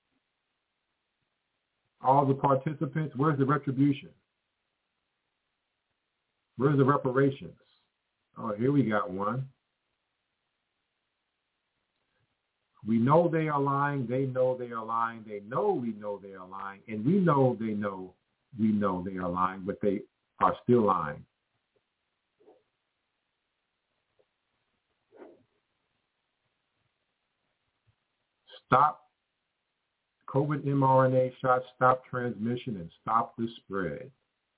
D: All the participants, where's the retribution? Where's the reparations? Oh, here we got one. We know they are lying. They know they are lying. They know we know they are lying. And we know they know we know they are lying, but they are still lying. Stop COVID mRNA shots, stop transmission, and stop the spread.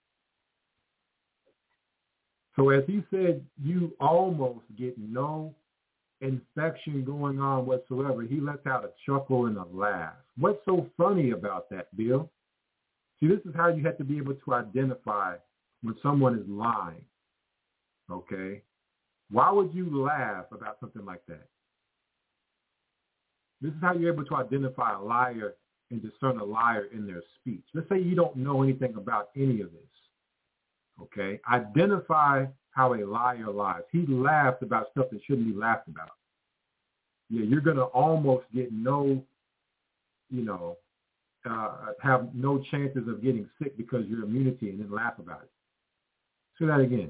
D: So as he said, you almost get no infection going on whatsoever. He lets out a chuckle and a laugh. What's so funny about that, Bill? See, this is how you have to be able to identify when someone is lying, okay? Why would you laugh about something like that? This is how you're able to identify a liar and discern a liar in their speech. Let's say you don't know anything about any of this, okay? Identify how a liar lies. He laughed about stuff that shouldn't be laughed about. Yeah, you're going to almost get no, you know, uh, have no chances of getting sick because your immunity, and then laugh about it. Say that again.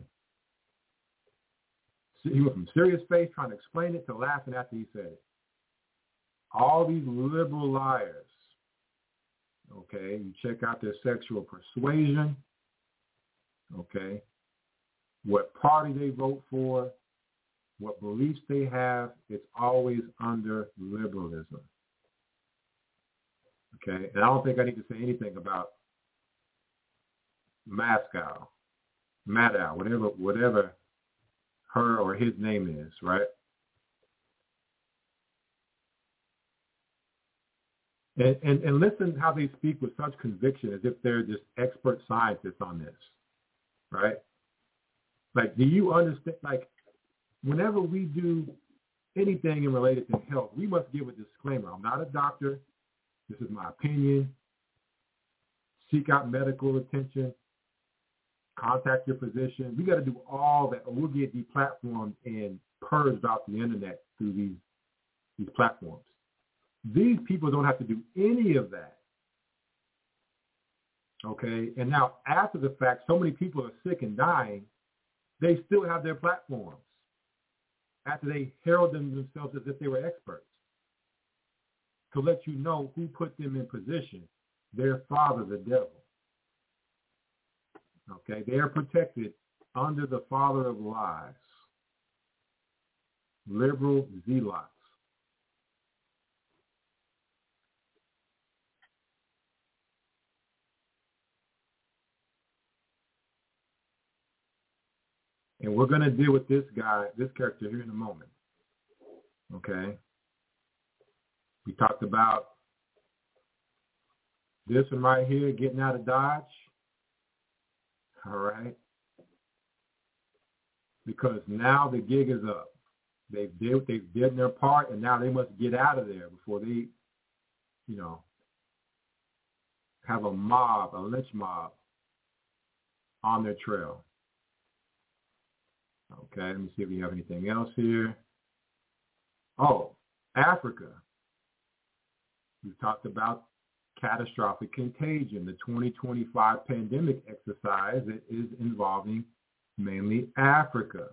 D: So he went from serious face trying to explain it to laughing after he said it. All these liberal liars, okay, you check out their sexual persuasion, okay, what party they vote for, what beliefs they have, it's always under liberalism. Okay, and I don't think I need to say anything about Moscow, Maddow, whatever, whatever her or his name is, right? And, and, and listen how they speak with such conviction as if they're just expert scientists on this, right? Like, do you understand, like, whenever we do anything in related to health, we must give a disclaimer. I'm not a doctor. This is my opinion. Seek out medical attention. Contact your physician. We got to do all that, or we'll get deplatformed and purged off the internet through these these platforms. These people don't have to do any of that. Okay? And now, after the fact, so many people are sick and dying, they still have their platforms. after they heralded themselves as if they were experts, to let you know who put them in position, their father, the devil. Okay, they are protected under the father of lies, liberal zealots. And we're going to deal with this guy, this character here in a moment. Okay? We talked about this one right here, getting out of Dodge. All right? Because now the gig is up. They've did, they've did their part, and now they must get out of there before they, you know, have a mob, a lynch mob on their trail. Okay, let me see if we have anything else here. Oh, Africa. We talked about catastrophic contagion, the twenty twenty-five pandemic exercise that is involving mainly Africa.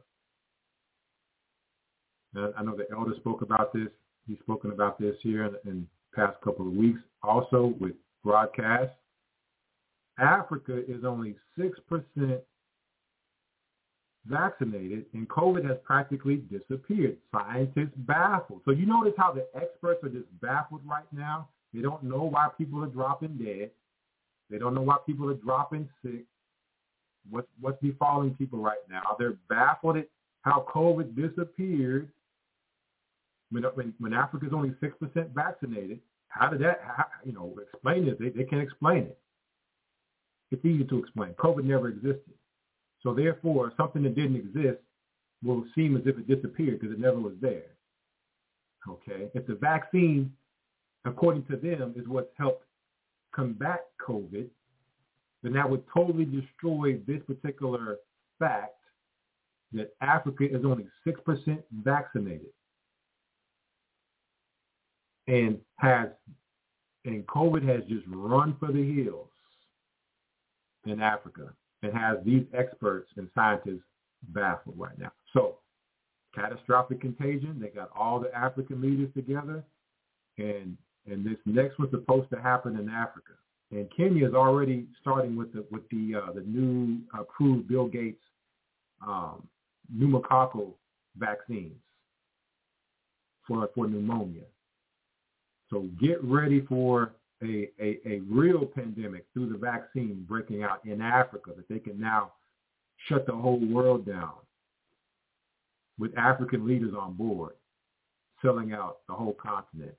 D: Now, I know the elder spoke about this. He's spoken about this here in, in the past couple of weeks, also with broadcasts. Africa is only six percent vaccinated, and COVID has practically disappeared. Scientists baffled. So you notice how the experts are just baffled right now? They don't know why people are dropping dead. They don't know why people are dropping sick. What's, what's befalling people right now? They're baffled at how COVID disappeared. When, when, when Africa is only six percent vaccinated, how did that, how, you know, explain it? They, they can't explain it. It's easy to explain. COVID never existed. So therefore, something that didn't exist will seem as if it disappeared because it never was there. Okay? If the vaccine, according to them, is what's helped combat COVID, then that would totally destroy this particular fact that Africa is only six percent vaccinated and has, and COVID has just run for the hills in Africa. And has these experts and scientists baffled right now. So, catastrophic contagion. They got all the African leaders together, and and this next was supposed to happen in Africa. And Kenya is already starting with the with the uh, the new approved Bill Gates um, pneumococcal vaccines for for pneumonia. So get ready for A, a, a real pandemic through the vaccine breaking out in Africa that they can now shut the whole world down with African leaders on board, selling out the whole continent.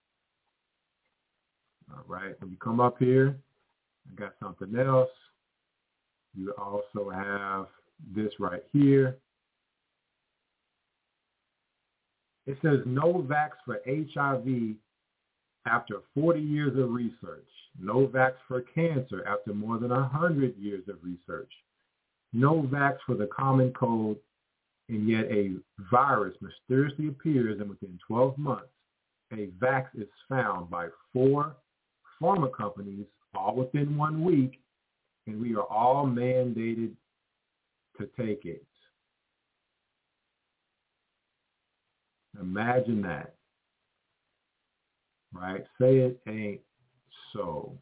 D: All right, when you come up here, I got something else. You also have this right here. It says no vax for H I V after forty years of research. No vax for cancer after more than one hundred years of research. No vax for the common cold, and yet a virus mysteriously appears, and within twelve months, a vax is found by four pharma companies all within one week, and we are all mandated to take it. Imagine that. Right? Say it ain't so.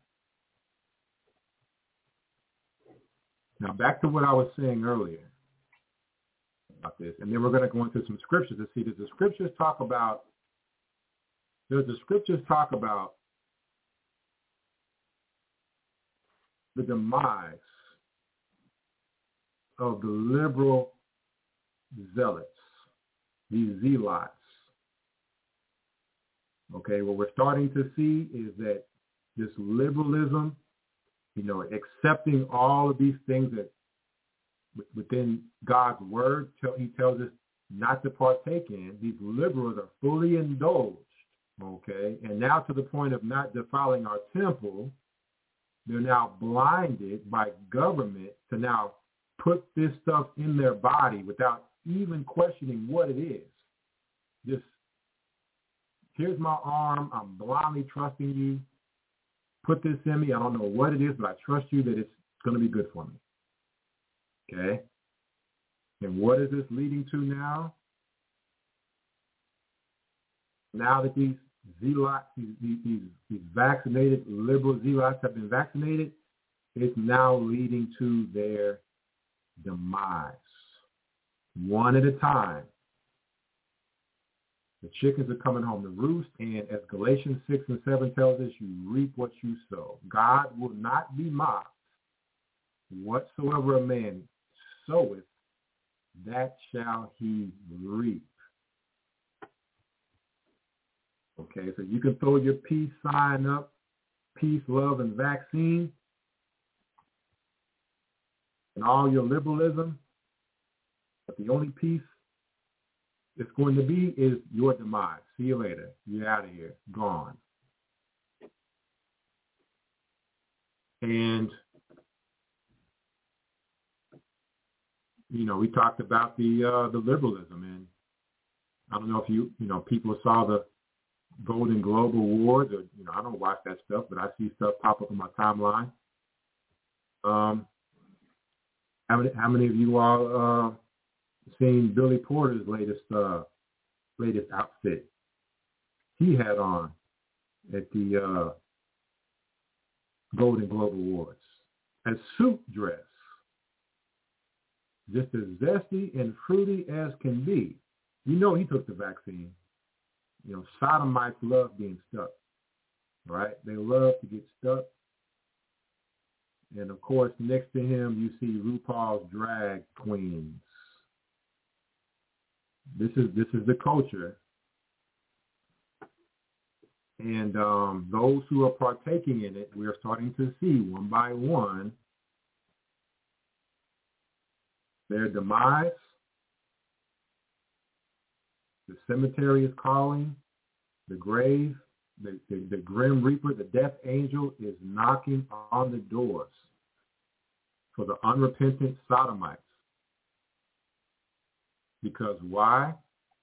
D: Now back to what I was saying earlier about this, and then we're going to go into some scriptures to see that the scriptures talk about, does the scriptures talk about the demise of the liberal zealots, these zealots. Okay, what we're starting to see is that this liberalism, you know, accepting all of these things that within God's word, he tells us not to partake in, these liberals are fully indulged, okay? And now to the point of not defiling our temple, they're now blinded by government to now put this stuff in their body without even questioning what it is. Just, here's my arm, I'm blindly trusting you. Put this in me, I don't know what it is, but I trust you that it's going to be good for me. Okay? And what is this leading to now? now that these zealots, these, these, these vaccinated liberal zealots have been vaccinated, it's now leading to their demise. One at a time. The chickens are coming home to roost, and as Galatians six and seven tells us, you reap what you sow. God will not be mocked. Whatsoever a man soweth, that shall he reap. Okay, so you can throw your peace sign up, peace, love, and vaccine, and all your liberalism, but the only peace it's going to be is your demise. See you later. You're out of here. Gone. And, you know, we talked about the uh, the liberalism, and I don't know if you, you know, people saw the Golden Globe Awards, or, you know, I don't watch that stuff, but I see stuff pop up on my timeline. Um, how many, how many of you all uh, seen Billy Porter's latest uh, latest outfit he had on at the uh, Golden Globe Awards? A suit dress, just as zesty and fruity as can be. You know he took the vaccine. You know, sodomites love being stuck, right? They love to get stuck. And, of course, next to him, you see RuPaul's drag queens. This is this is the culture. And um, those who are partaking in it, we are starting to see one by one their demise. The cemetery is calling. The grave, the, the, the grim reaper, the death angel is knocking on the doors for the unrepentant sodomites. Because why?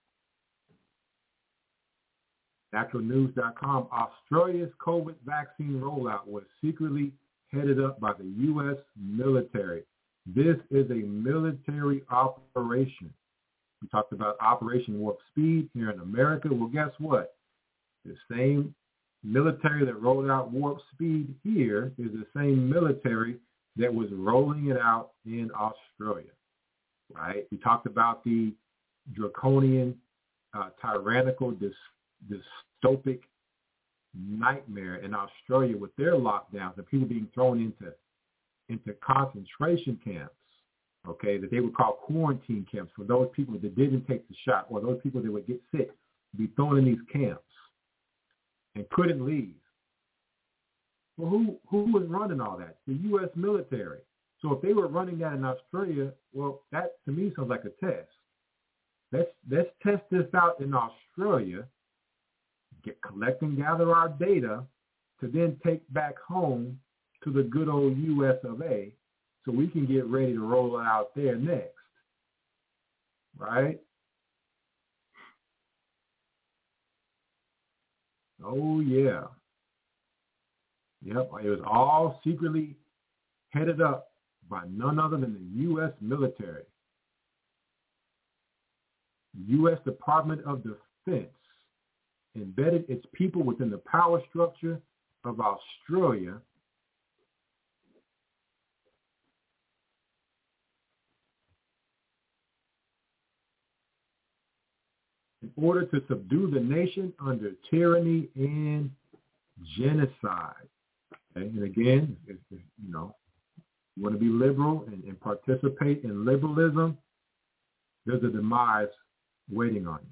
D: natural news dot com, Australia's COVID vaccine rollout was secretly headed up by the U S military. This is a military operation. We talked about Operation Warp Speed here in America. Well, guess what? The same military that rolled out Warp Speed here is the same military that was rolling it out in Australia, right? We talked about the draconian, uh, tyrannical, dys- dystopic nightmare in Australia with their lockdowns and people being thrown into into concentration camps, okay, that they would call quarantine camps for those people that didn't take the shot, or those people that would get sick, be thrown in these camps and couldn't leave. Well, who who was running all that? The U S military. So if they were running that in Australia, well, that to me sounds like a test. Let's let's test this out in Australia, get collect and gather our data to then take back home to the good old U S of A, so we can get ready to roll it out there next, right? Oh, yeah. Yep, it was all secretly headed up by none other than the U S military. The U S Department of Defense embedded its people within the power structure of Australia in order to subdue the nation under tyranny and genocide. Okay? And again, if, if, you know, you want to be liberal and, and participate in liberalism, there's a demise waiting on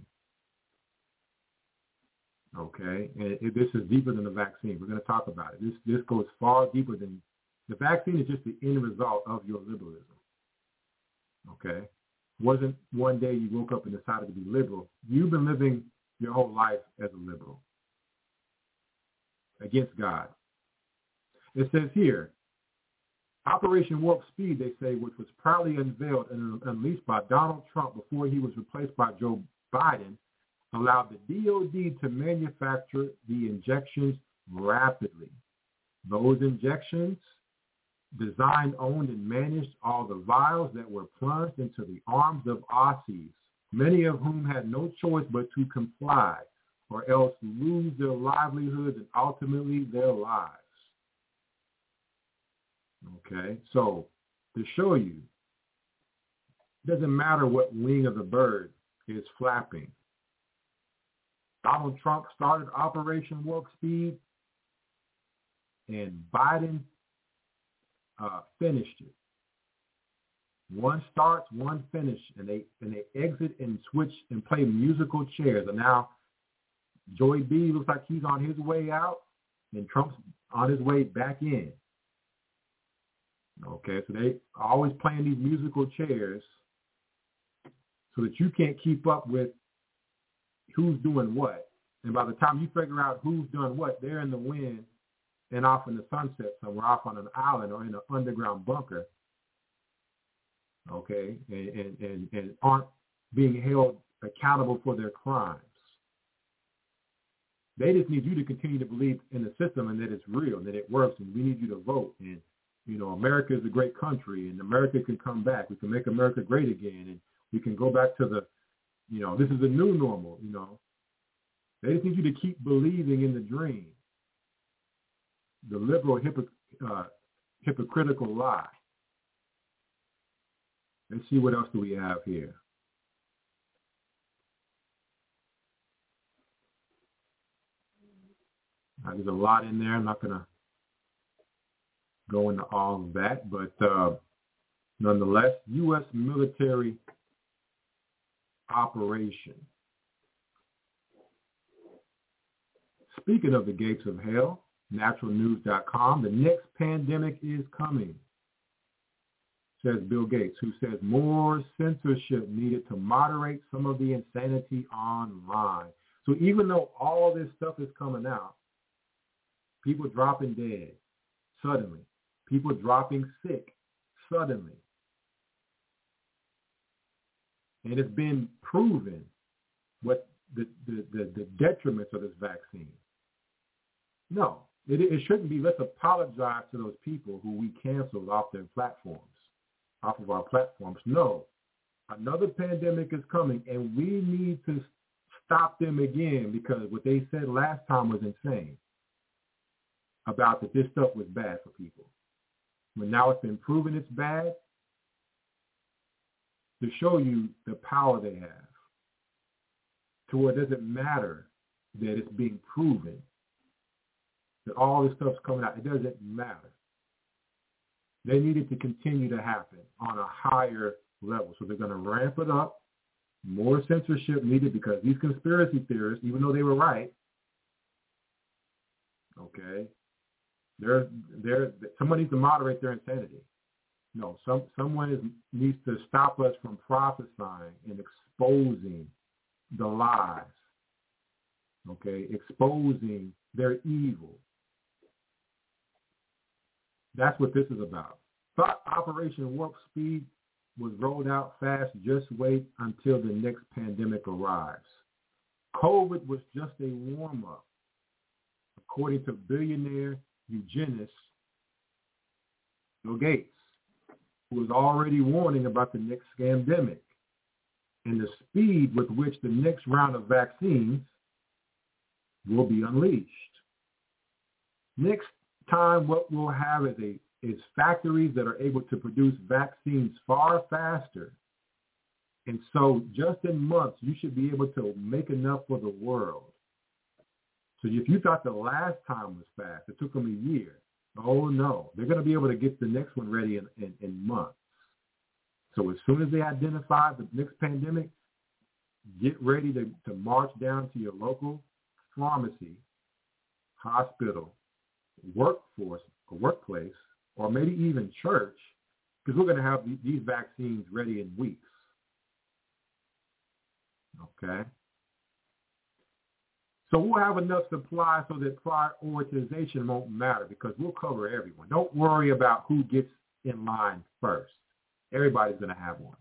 D: you. Okay? And it, this is deeper than the vaccine. We're going to talk about it. This, this goes far deeper than, the vaccine is just the end result of your liberalism. Okay? Wasn't one day you woke up and decided to be liberal. You've been living your whole life as a liberal against God. It says here, Operation Warp Speed, they say, which was proudly unveiled and unleashed by Donald Trump before he was replaced by Joe Biden, allowed the D O D to manufacture the injections rapidly. Those injections designed, owned, and managed all the vials that were plunged into the arms of Aussies, many of whom had no choice but to comply. or else lose their livelihoods and ultimately their lives. Okay, so to show you, it doesn't matter what wing of the bird is flapping. Donald Trump started Operation Warp Speed, and Biden uh, finished it. One starts, one finishes, and they and they exit and switch and play musical chairs. And now Joey B looks like he's on his way out, and Trump's on his way back in. Okay, so they are always playing these musical chairs so that you can't keep up with who's doing what. And by the time you figure out who's doing what, they're in the wind and off in the sunset somewhere, off on an island or in an underground bunker, okay, and, and, and, and aren't being held accountable for their crimes. They just need you to continue to believe in the system and that it's real, and that it works, and we need you to vote. And, you know, America is a great country, and America can come back. We can make America great again, and we can go back to the, you know, this is the new normal, you know. They just need you to keep believing in the dream, the liberal, hypocr- uh, hypocritical lie. Let's see what else do we have here. Uh, there's a lot in there. I'm not going to go into all of that, but uh, nonetheless, U S military operation. Speaking of the gates of hell, natural news dot com, the next pandemic is coming, says Bill Gates, who says more censorship needed to moderate some of the insanity online. So even though all this stuff is coming out, people dropping dead suddenly, people dropping sick suddenly, and it's been proven what the, the, the, the detriments of this vaccine. No, it, it shouldn't be. Let's apologize to those people who we canceled off their platforms, off of our platforms. No, another pandemic is coming, and we need to stop them again, because what they said last time was insane about that this stuff was bad for people. When now it's been proven it's bad, to show you the power they have, to where it doesn't matter that it's being proven, that all this stuff's coming out. It doesn't matter. They need it to continue to happen on a higher level. So they're going to ramp it up. More censorship needed, because these conspiracy theorists, even though they were right, okay, they're, they're, someone needs to moderate their insanity. No, some, someone is, needs to stop us from prophesying and exposing the lies, okay, exposing their evil. That's what this is about. Thought Operation Warp Speed was rolled out fast. Just wait until the next pandemic arrives. COVID was just a warm-up, according to billionaire eugenist Bill Gates, who was already warning about the next scamdemic and the speed with which the next round of vaccines will be unleashed. Next time, what we'll have is a is factories that are able to produce vaccines far faster. And so just in months, you should be able to make enough for the world. So if you thought the last time was fast, it took them a year. Oh, no. They're going to be able to get the next one ready in, in, in months. So as soon as they identify the next pandemic, get ready to, to march down to your local pharmacy, hospital, workforce, or workplace, or maybe even church, because we're going to have these vaccines ready in weeks. Okay? So we'll have enough supply so that prioritization won't matter, because we'll cover everyone. Don't worry about who gets in line first. Everybody's going to have one.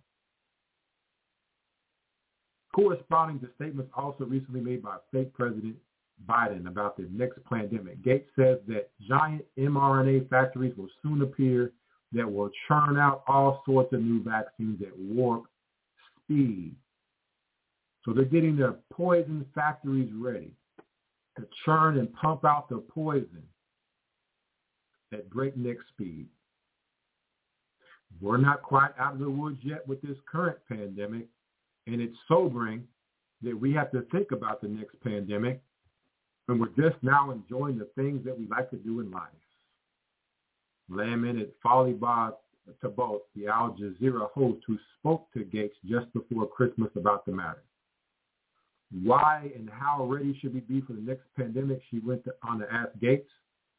D: Corresponding to statements also recently made by fake President Biden about the next pandemic, Gates says that giant mRNA factories will soon appear that will churn out all sorts of new vaccines at warp speed. So they're getting their poison factories ready to churn and pump out the poison at breakneck speed. We're not quite out of the woods yet with this current pandemic, and it's sobering that we have to think about the next pandemic when we're just now enjoying the things that we like to do in life. Lamented Faliba Tabot, the Al Jazeera host who spoke to Gates just before Christmas about the matter. Why and how ready should we be for the next pandemic? She went to, on to ask Gates.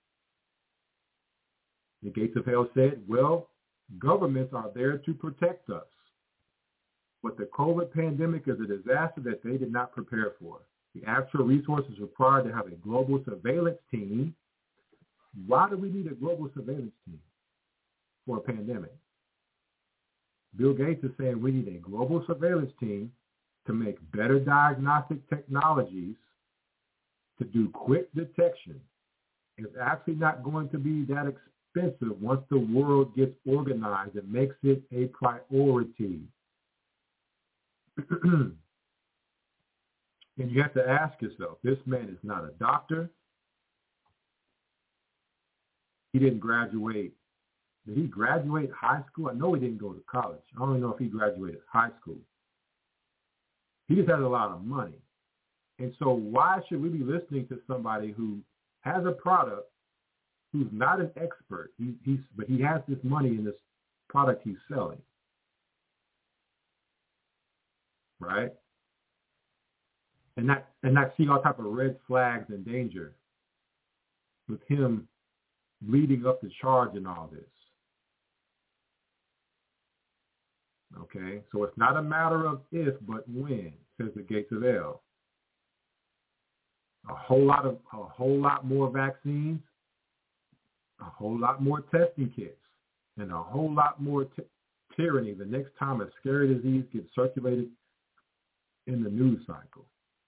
D: The Gates of Hell said, well, governments are there to protect us. But the COVID pandemic is a disaster that they did not prepare for. The actual resources required to have a global surveillance team. Why do we need a global surveillance team for a pandemic? Bill Gates is saying we need a global surveillance team to make better diagnostic technologies to do quick detection. It's actually not going to be that expensive once the world gets organized and makes it a priority. And you have to ask yourself, this man is not a doctor. He didn't graduate. Did he graduate high school? I know he didn't go to college. I don't know if he graduated high school. He just has a lot of money. And so why should we be listening to somebody who has a product, who's not an expert, he, he's, but he has this money in this product he's selling? Right? And not, and not see all type of red flags and danger with him leading up the charge in all this. Okay, so it's not a matter of if, but when, says the Gates of Hell. A whole lot of, a whole lot more vaccines, a whole lot more testing kits, and a whole lot more t- tyranny the next time a scary disease gets circulated in the news cycle.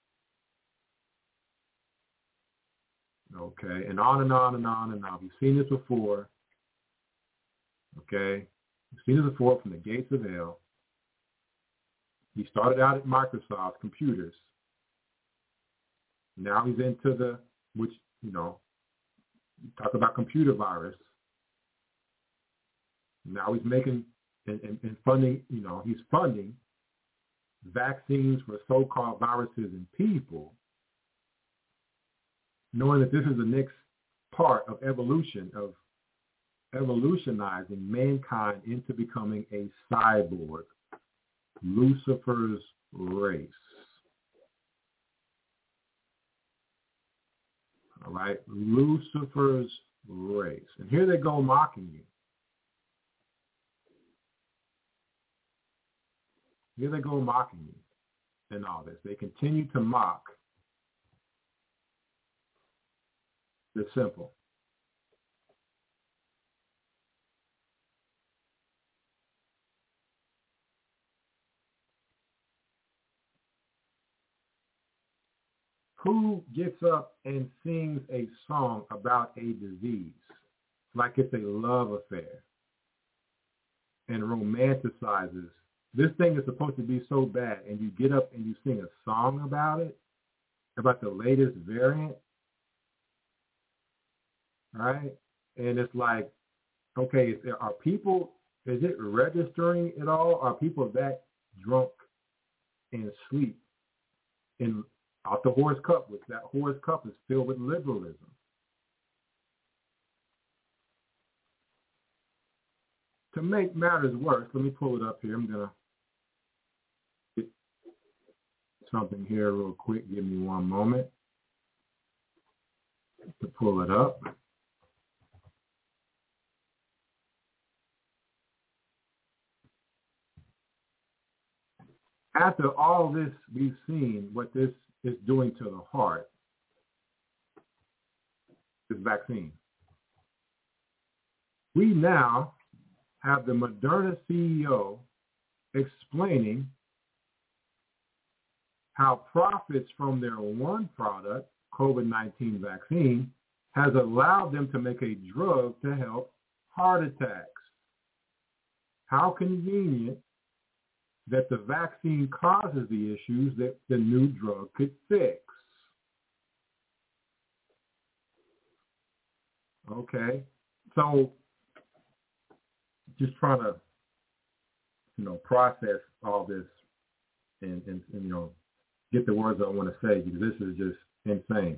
D: Okay, and on and on and on and on. We've seen this before. Okay, we've seen this before from the Gates of Hell. He started out at Microsoft Computers. Now he's into the, which, you know, talk about computer virus. Now he's making and, and, and funding, you know, he's funding vaccines for so-called viruses in people, knowing that this is the next part of evolution, of evolutionizing mankind into becoming a cyborg, Lucifer's race. All right, Lucifer's race. And here they go mocking you. Here they go mocking you in all this. They continue to mock the simple. Who gets up and sings a song about a disease like it's a love affair and romanticizes? This thing is supposed to be so bad, and you get up and you sing a song about it, about the latest variant, right? And it's like, okay, are people, is it registering at all? Are people that drunk and sleep in out the horse cup, which that horse cup is filled with liberalism? To make matters worse, let me pull it up here. I'm going to get something here real quick. Give me one moment to pull it up. After all this, we've seen what this is doing to the heart, this vaccine. We now have the Moderna C E O explaining how profits from their one product, COVID nineteen vaccine, has allowed them to make a drug to help heart attacks. How convenient that the vaccine causes the issues that the new drug could fix. Okay, so just trying to, you know, process all this and, and, and you know, get the words I want to say, because this is just insane.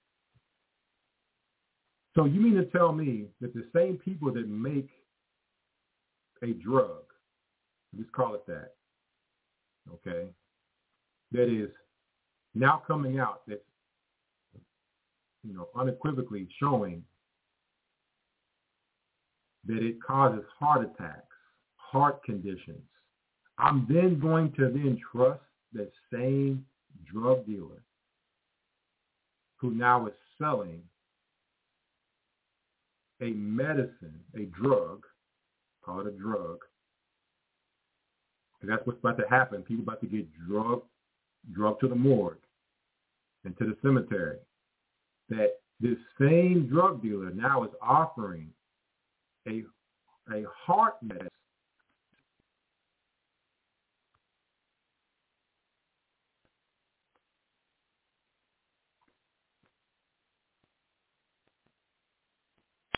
D: So you mean to tell me that the same people that make a drug, let's call it that, okay, that is now coming out, that's, you know, unequivocally showing that it causes heart attacks, heart conditions, I'm then going to then trust that same drug dealer who now is selling a medicine, a drug, call it a drug, and that's what's about to happen. People about to get drug, drug to the morgue and to the cemetery. That this same drug dealer now is offering a, a heart medicine